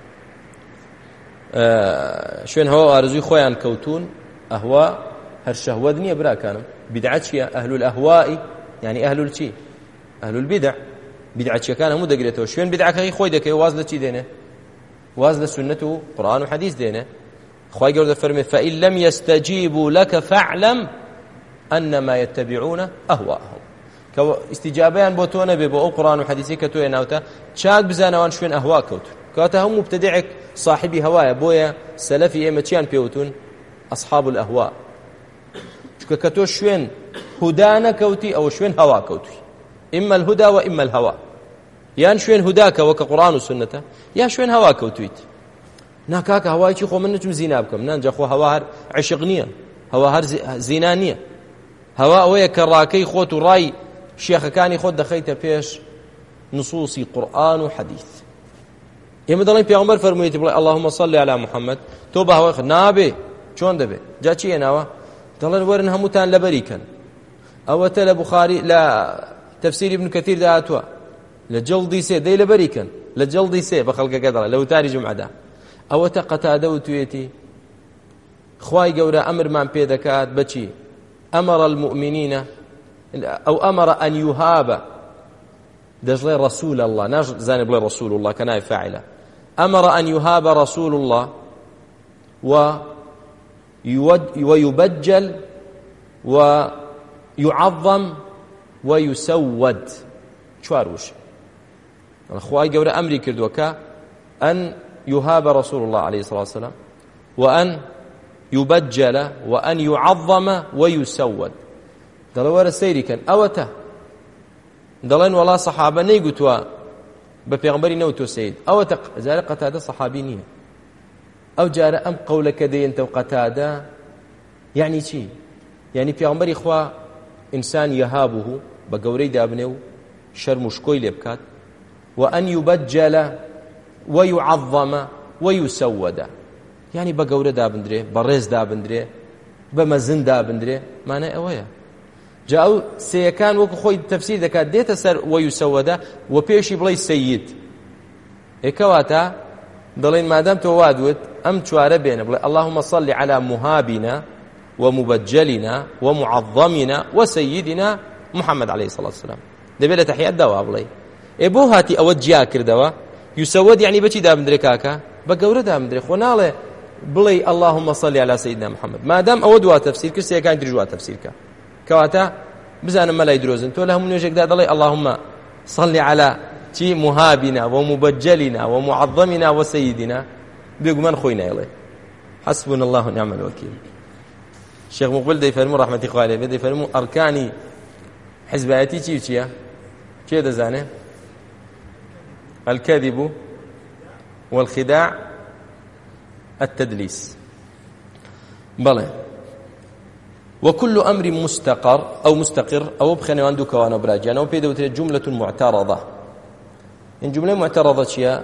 شوين هوا آرزوی خۆیان کەوتون ئەهوا هەر شەهوەت نییە براکانم بدعە چییە ئەهل الأهواء يعني أهل الچی أهل البدع بدعە چیەکان هەموو دەگرێتەوە شوێن بدعەکەی خۆی دەکەی واز لە چی دێنێ واز لە سنەت و قورآن و حەدیث دێنێ خوای گەورە دەفەرمێ فإن لم يستجيبوا لك فاعلم أنما يتبعون أهواءهم كو استجابيان بۆ تۆ نەبێ بۆ ئەو قورآن و حەدیثی کە تۆ هێناوتە چاک بزانەوان شوێن ئەهوا کەوتون کەواتە هەموو مبتدعێک صاحبی هەوایە بۆیە سەلەفی ئێمە چیان پێوتون أصحاب الأهواء چونکە کە تۆ شوێن هودا نەکەوتی ئەوە شوێن هەوا کەوتی إما الهدى وإما الهوى یان شوێن هوداکەوە کە قورآن و سنەتە یا شوێن هەوا کەوتویت ناکاکە هەوایکی خۆ من نەچم زینا بکەم نانجا خۆ هەوا هەر عشق نییە هەوا هەر زینا نییە هەوا ئەوەیە کە ڕاکەی خۆت و ڕای شێخەکانی خۆت دەخەیتە پێش نصوصی قورآن و حەدیث ئێمە دەڵێن پێغەمبەر فەرموویەتی بڵێ اللهم صل على محمد تۆ بە هەوای نابێ چۆن دەبێ جا چی هێناوە دەڵێن وەرن هەمووتان لەبەری کەن ئەوەتە لە بوخاری لە تەفسیری ابن کەثیر داهاتووە لە جەڵدی سێ دەی لەبەری کەن لە جەڵدی سێ بە خەڵکەکە دەڵێ لە وتاری جومعەدا ئەوەتە قەتادە وتوێتی خوای گەورە ئەمرمان پێ دەکات بەچی ئەمەڕ المؤمنین أو أمر أن يهاب دجلي رسول الله نازاني بلي رسول الله كناي فاعلة أمر أن يهاب رسول الله ويبجل ويعظم ويسود شواروش الأخوة قول أمري كردوكا أن يهاب رسول الله عليه الصلاة والسلام وأن يبجل وأن يعظم ويسود دەڵێ وەرە سەیریکەن ئەوەتە دەڵێن وەڵا سەحابە نەیگوتووە بە پێغەمبەری نەوتۆ سەید ئەوەتە جارە قەتادە سەحابی نییە ئەو جارە ئەم قەولەکە دەیەنتەوە قەتادە یعنی چی یعنی پێغەمبەری خوا ئینسان یەهابوه بە گەورەی دابنێ و شەرم و شکۆی لێ بکات وأن يبجل ويعظم ويسود یعنی بە گەورە دابندرێ بە ڕێز دابندرێ بە مەزن دابندرێ مانای ئەوەیە جا ئەو سەیەکان وەکو خۆی تەفسیر دەکات دێتە سەر وەیوسەوەدە و پێشی بڵێ سەید ئێکەواتە دەڵێن مادام تۆ وادوت ئەم چوارە بێنە بڵێ اللهم صل على مهابنا ومبجلنا ومعظمنا وسيدنا محمد عليه الصلاة والسلام دەبێت لە تەحیەت داوا بڵێ ئێ بۆ هاتی ئەوە جیا کردەوە یوسەوەد یعنی بەچی دابندرێ کاکە بە گەورە دابندرێ خۆ ناڵێ بڵێ اللهم صل على سيدنا محمد مادام ئەوە دوا تەفسیر کرد سەیەکانی تریش وا تەفسیر کە کەواتە بزانم مەلای درۆزن تۆ لە هەموو نوێژێکدا دەڵێ اللهم صل على چی مهابنا ومبجلنا ومعظمنا وسيدنا بێگومان خۆی نایڵێ حسبنا الله ونعم الوكيل شيخ مقبل دەیفەرموو ڕەحمەتی خوا لێ بێ دەیفەرموو ئەرکانی حزبایەتی چی و چییە کێ دەزانێ الكذب والخداع التدليس بلى وكل أمر مستقر أو مستقر أو بخني عنده كوانا براجان أو بيدو تري جملة معترضة إن جملة معترضة شيء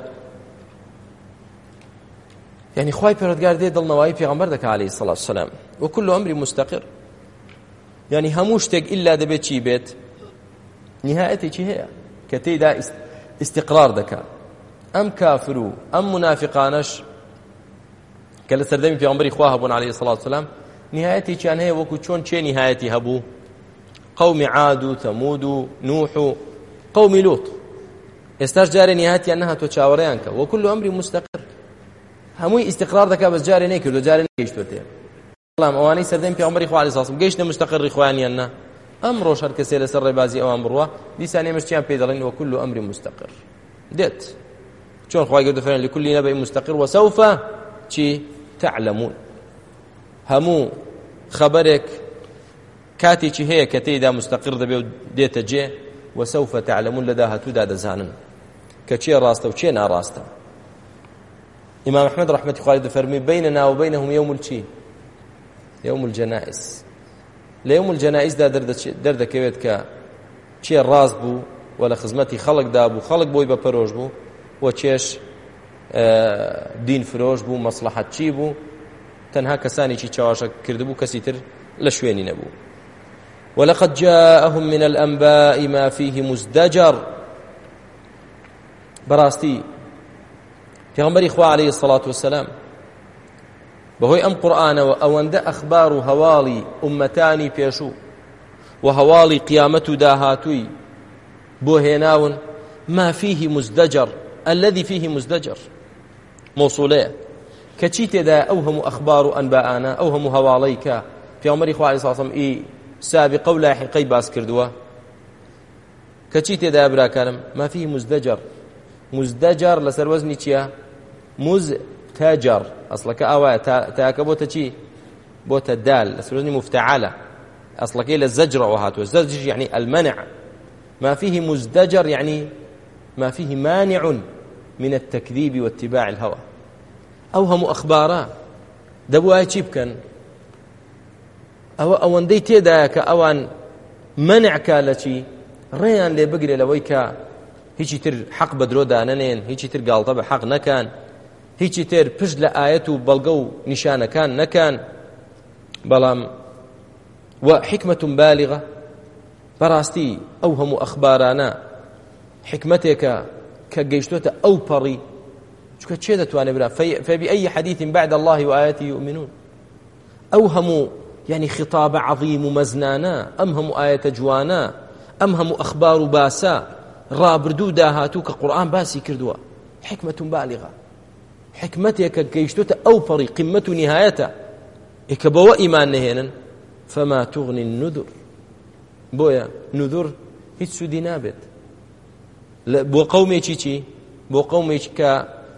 يعني خواي بيردقار دي ضل نواي في غمبردك عليه الصلاة والسلام وكل أمر مستقر يعني هەموو شتێک ئیلا دەبێت چی بێت نهایەتێکی هەیە کە تێیدا استقرار دەکات. ئەم کافر و ئەم منافقانەش کە لە سەردەمی پێغەمبەری خوا هەبوون عەلەیهی سەڵات وسەلام نهایەتێکیان هەیە وەکو چۆن چێ نهایەتی هەبوو قەومی عاد و تەمود و نوح و قەومی لوط. ئێستاش جارێ نهایەتیان نەهاتۆ چاوەڕێیان کە وەکل ئەمری مستەقر هەمووی استقرار دەکات بەس جارێ نەیکردو جارێ نەگەیشتوێتێ. بەڵام ئەوانەی سەردەمی پێغەمبەری خوا عەلەیهی سەڵات وسەلام گەیشتە مستەقری خۆیانیان نا ئەمڕۆ هەر کەسێ لەسەر ڕێبازی ئەوان بڕوە دیسان ئێمەش چیان پێ دەڵێن وەکل ئەمری مستەقر دێت چۆن خوای گەورە فەرمێ لكل نبأ مستقر وسوف چی تعلمون. هەموو خەبەرێک کاتێکی هەیە کە تێیدا مستەقر دەبێ و دێتە جێ وسوف تعلمون لە داهاتوودا دەزانن کە چێ ڕاستە و چێ ناڕاستە. ئیمام ئەحمەد ڕەحمەتی خوای دەفەرمێ بەینەنا و بەینەهم یەوم الچی یەوم الجەنائز. لە یەوم الجەنائزدا دەردەکەوێت کە چێ ڕاست بوو و لە خزمەتی خەڵکدا بوو خەڵک بۆی بەپەرۆش بوو و چێش دین فرۆش بوو مەسلحەت چی بوو تەنها کەسانێکی چاواشە کردبوو کەسی تر لە شوێنی نەبوو. ولقد جاءهم من الأنباء ما فيه مزدجر. بەڕاستی پێغەمبەری خوا عەلەیهی الصلاة والسلام بەهۆی ئەم قورئانەوە ئەوەندە ئەخبار و هەواڵی ئومەتانی پێشوو و هەواڵی قیامەت و داهاتووی بۆ هێناون ما فيه مزدجر الذي فيه مزدجر موصولەیە کە چی تێدا ئەو هەموو ئەخبار و ئەنباءانە ئەو هەموو هەواڵەی کە پێغەمبەری خوا عەلەیهی سەڵات وسەلام ئی سابقە و لاحقەی باس کردووە کە چی تێدا براکانم ما فيه مزدجر. مزدجر لەسەر وەزنی چییە مزتەجر ئەسڵەکە ئەوایە تاکە بۆتە چی بۆتە دال لەسەر وەزنی مفتعلە ئەسڵەکەی لە زەجرەوە هاتووە. زەجر يعني المنع. ما فيه مزدجر يعني ما فيه مانع من التكذيب واتباع الهوى. أو هم أخبارا دبوا چی بکەن ئەوە ئەوەندەی تێدایە کە ئەوان منعکە لە چی ڕێیان لێ بگرێ لەوەی کە هیچی تر حەق بە درۆدا نەنێن هیچی تر گاڵتە بە حەق نەکەن هیچی تر پشت لە ئایەت و بەڵگە و نیشانەکان نەکەن. بەڵام وحکمەتٌ بالغة بەڕاستی ئەو هەموو ئەخبارانە حکمەتێکە کە گەیشتوتە ئەو پەڕی چونکە چێ دەتوانێت برا فبأي حديث بعد الله وآياته يؤمنون. ئەو هەموو يعني خطاب عظيم و مەزنانە ئەم هەموو ئاەتە جوانە ئەم هەموو ئەخبار و باسە ڕابردوو داهاتوو کە قورئان باسی کردووە حکمەتٌ بالغة حکمەتێکە گەیشتوتە ئەو پەڕی قمەت و نهایەتە کە بەوە ئیمان نەهێنن فما تغني النذر. بۆیە نذور هیچ سوودی نابێت بۆ قەومێکی چی بۆ قەومێکی کە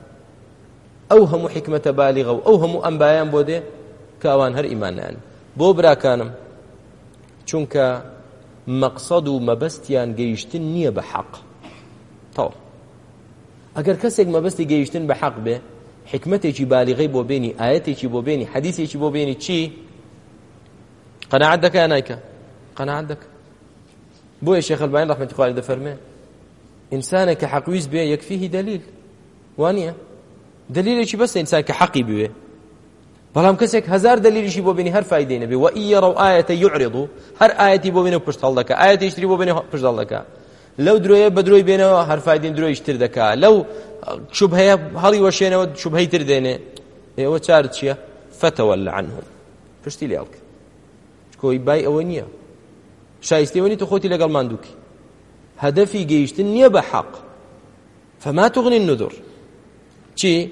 ئەو هەموو حکمەتە بالغە و ئەو هەموو ئەنبایان بۆ دێ کە ئەوان هەر ئیمان نەهێن. بۆ براکانم چونکە مەقسەد و مەبەستیان گەیشتن نییە بە حەق تەواو. ئەگەر کەسێک مەبەستی گەیشتن بە حەق بێ حکمەتێکی بالغەی بۆ بێنی ئاەتێکی بۆ بێنی حەدیثێکی بۆ بێنی چی قەناعەت دەکا یا نایکە قەناعەت دەکا. بۆیە شێخ ئەلبانی ڕەحمەتی خوای لێ دەفەرمێ ئینسانێک کە حەقویست بێ یەکفیهی دەلیل وانییە دلیلێکی بەسە ئینسان کە حەقی بوێ. بەڵام کەسێک هەزار دلیلیشی بۆ بینی هەر فایدەی نەبێ وئن یەڕەو ئایەتە یوعرضوا هەر ئایەتی بۆ بینێ و پشت هەڵدەکا ئایەتێکی تری بۆ بینێ و پشت هەڵدەکا لەو درۆیە بە درۆی بێنەوە هەر فایدەی درۆیش تر دەکا لەو شوبهەیە هەڵی وەشێنەوە شوبهەی تر دێنێ. ئێوە چارت چییە فتەوەلە عنهم پشتی لێ هەڵکە کۆی بای ئەوە نییە شایستەوە نیە تۆ خۆتی لەگەڵ ماندووکی هەدەفی گەیشتن نییە بە حەق. فما تغني النذر چی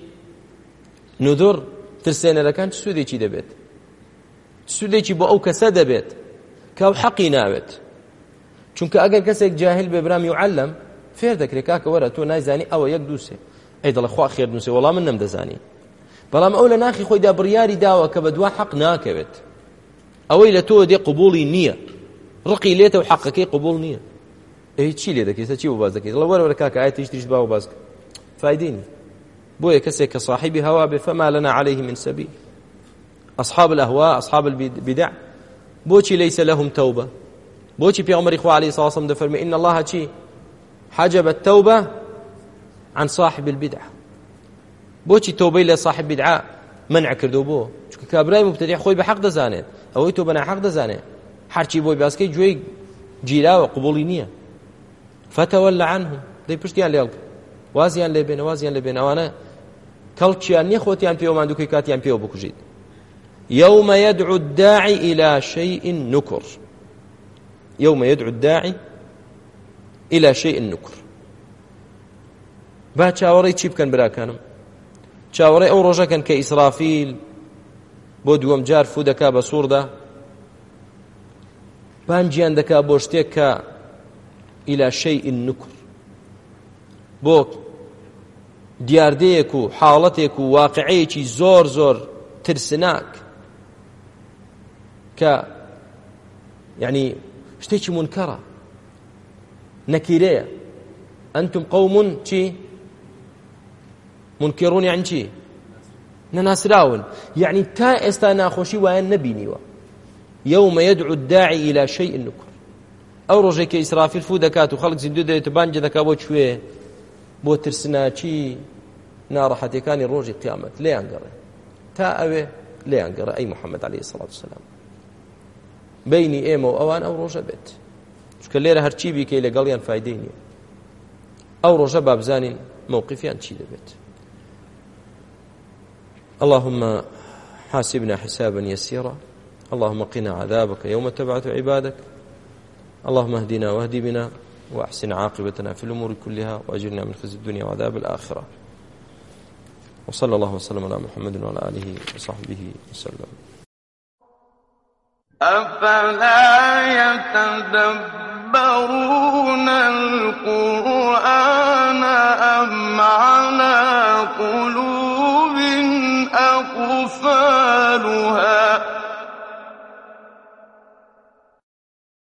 نذر ترسێنەرەکان چ سوودێکی دەبێت سوودێکی بۆ ئەو کەسە دەبێت کە ئەو حەقی ناوێت. چونکە ئەگەر کەسێک جاهل بێ برام یعلم فێر دەکرێت کاکە وەرە تۆ نایزانی ئەوە یەک دووسێ ئەی دەڵێ خوا خێر نووسێ وەڵام من نەمدەزانی. بەڵام ئەو لە ناخی خۆیدا بڕیاری داوە کە بە دوا حەق ناکەوێت ئەوەی لە تۆ دێ قبوڵی نییە ڕقی لێتە و حەقەکەی قبوڵ نییە. ئەی چی لێ دەکەیت چی بۆ باز دەکەیت دڵە وەرە وەرە کاکە ئایەتیش تریش باوە باز کە فایدەی نییە. بۆیە کەسێک کە صاحبی هەوا بێ فما لنا عليه من سبيل. أصحاب الأهواء أصحاب البدع بۆچی ليس لهم توبة بۆچی پێغەمبەری خوا عەلەیهی سەڵات وسەلام دەفەرمێ إن الله چی حجب التوبة عن صاحب البدعة. بۆچی تۆبەی لە صاحب بدعة منع کردو بۆ چونکە کابرای مبتدع خۆی بە حەق دەزانێت ئەوەی تۆ بە ناحەق دەزانێت هەرچی بۆی باسکەی گوێی گیراوە قبوڵی نییە فتەوەلە عنهم دەی پشتیان لێڵ وازیان لێ بێنە وازیان لێ بێنە ئەوانە کەڵکیان نییە خۆتیان پێوە ماندووکەی کاتیان پێوە بکوژیت يوم يدعو الداعي إلى شيء نكر يوم يدعو الداعي إلى شيء نكر با چاوەڕێی چی بکەن براکانم چاوەڕێی ئەو ڕۆژەکەن کە ئیسرافیل بۆ دووەم جار فو دەکا بە سووردا بانگیان دەکا بۆ شتێک کە إلى شيء نكر بۆ دیاردەیەک و حاڵەتێک و واقعەیەکی زۆر زۆر ترسناک کە یعنی شتێکی منکەڕە نەکیرەیە ئەنتم قەوم چی منکرون یعنی چی نەناسراون یعنی تا ئێستا ناخۆشی وایان نەبینیوە يوم يدعو الداعي إلى شيء نكر ئەو ڕۆژێک کە ئیسرافیل فو دەکات و خەڵک زیندوو دەێت و بانگی دەکا بۆ کوێ بۆ ترسناچی ناڕەحەتیەکانی ڕۆژی قیامەت لێیان گەڕێ تا ئەوێ لێیان گەڕێ ئەی محەممەد عەلەیهی سەڵات وسەلام بینی ئێمە و ئەوان ئەو ڕۆژە بێت چونکە لێرە هەرچی بیکەی لەگەڵیان فایدەی نییە ئەو ڕۆژە با بزانین موقفیان چی دەبێت اللهم حاسبنا حسابا يسيرا اللهم قنا عذابك يوم تبعث عبادك اللهم اهدنا واهد بنا وأحسن عاقبتنا في الأمور كلها وأجرنا من خزي الدنيا وعذاب الآخرة وصلى الله وسلم على محمد وعلى آله وصحبه وسلم أفلا يتدبرون القرآن أم على قلوب أقفالها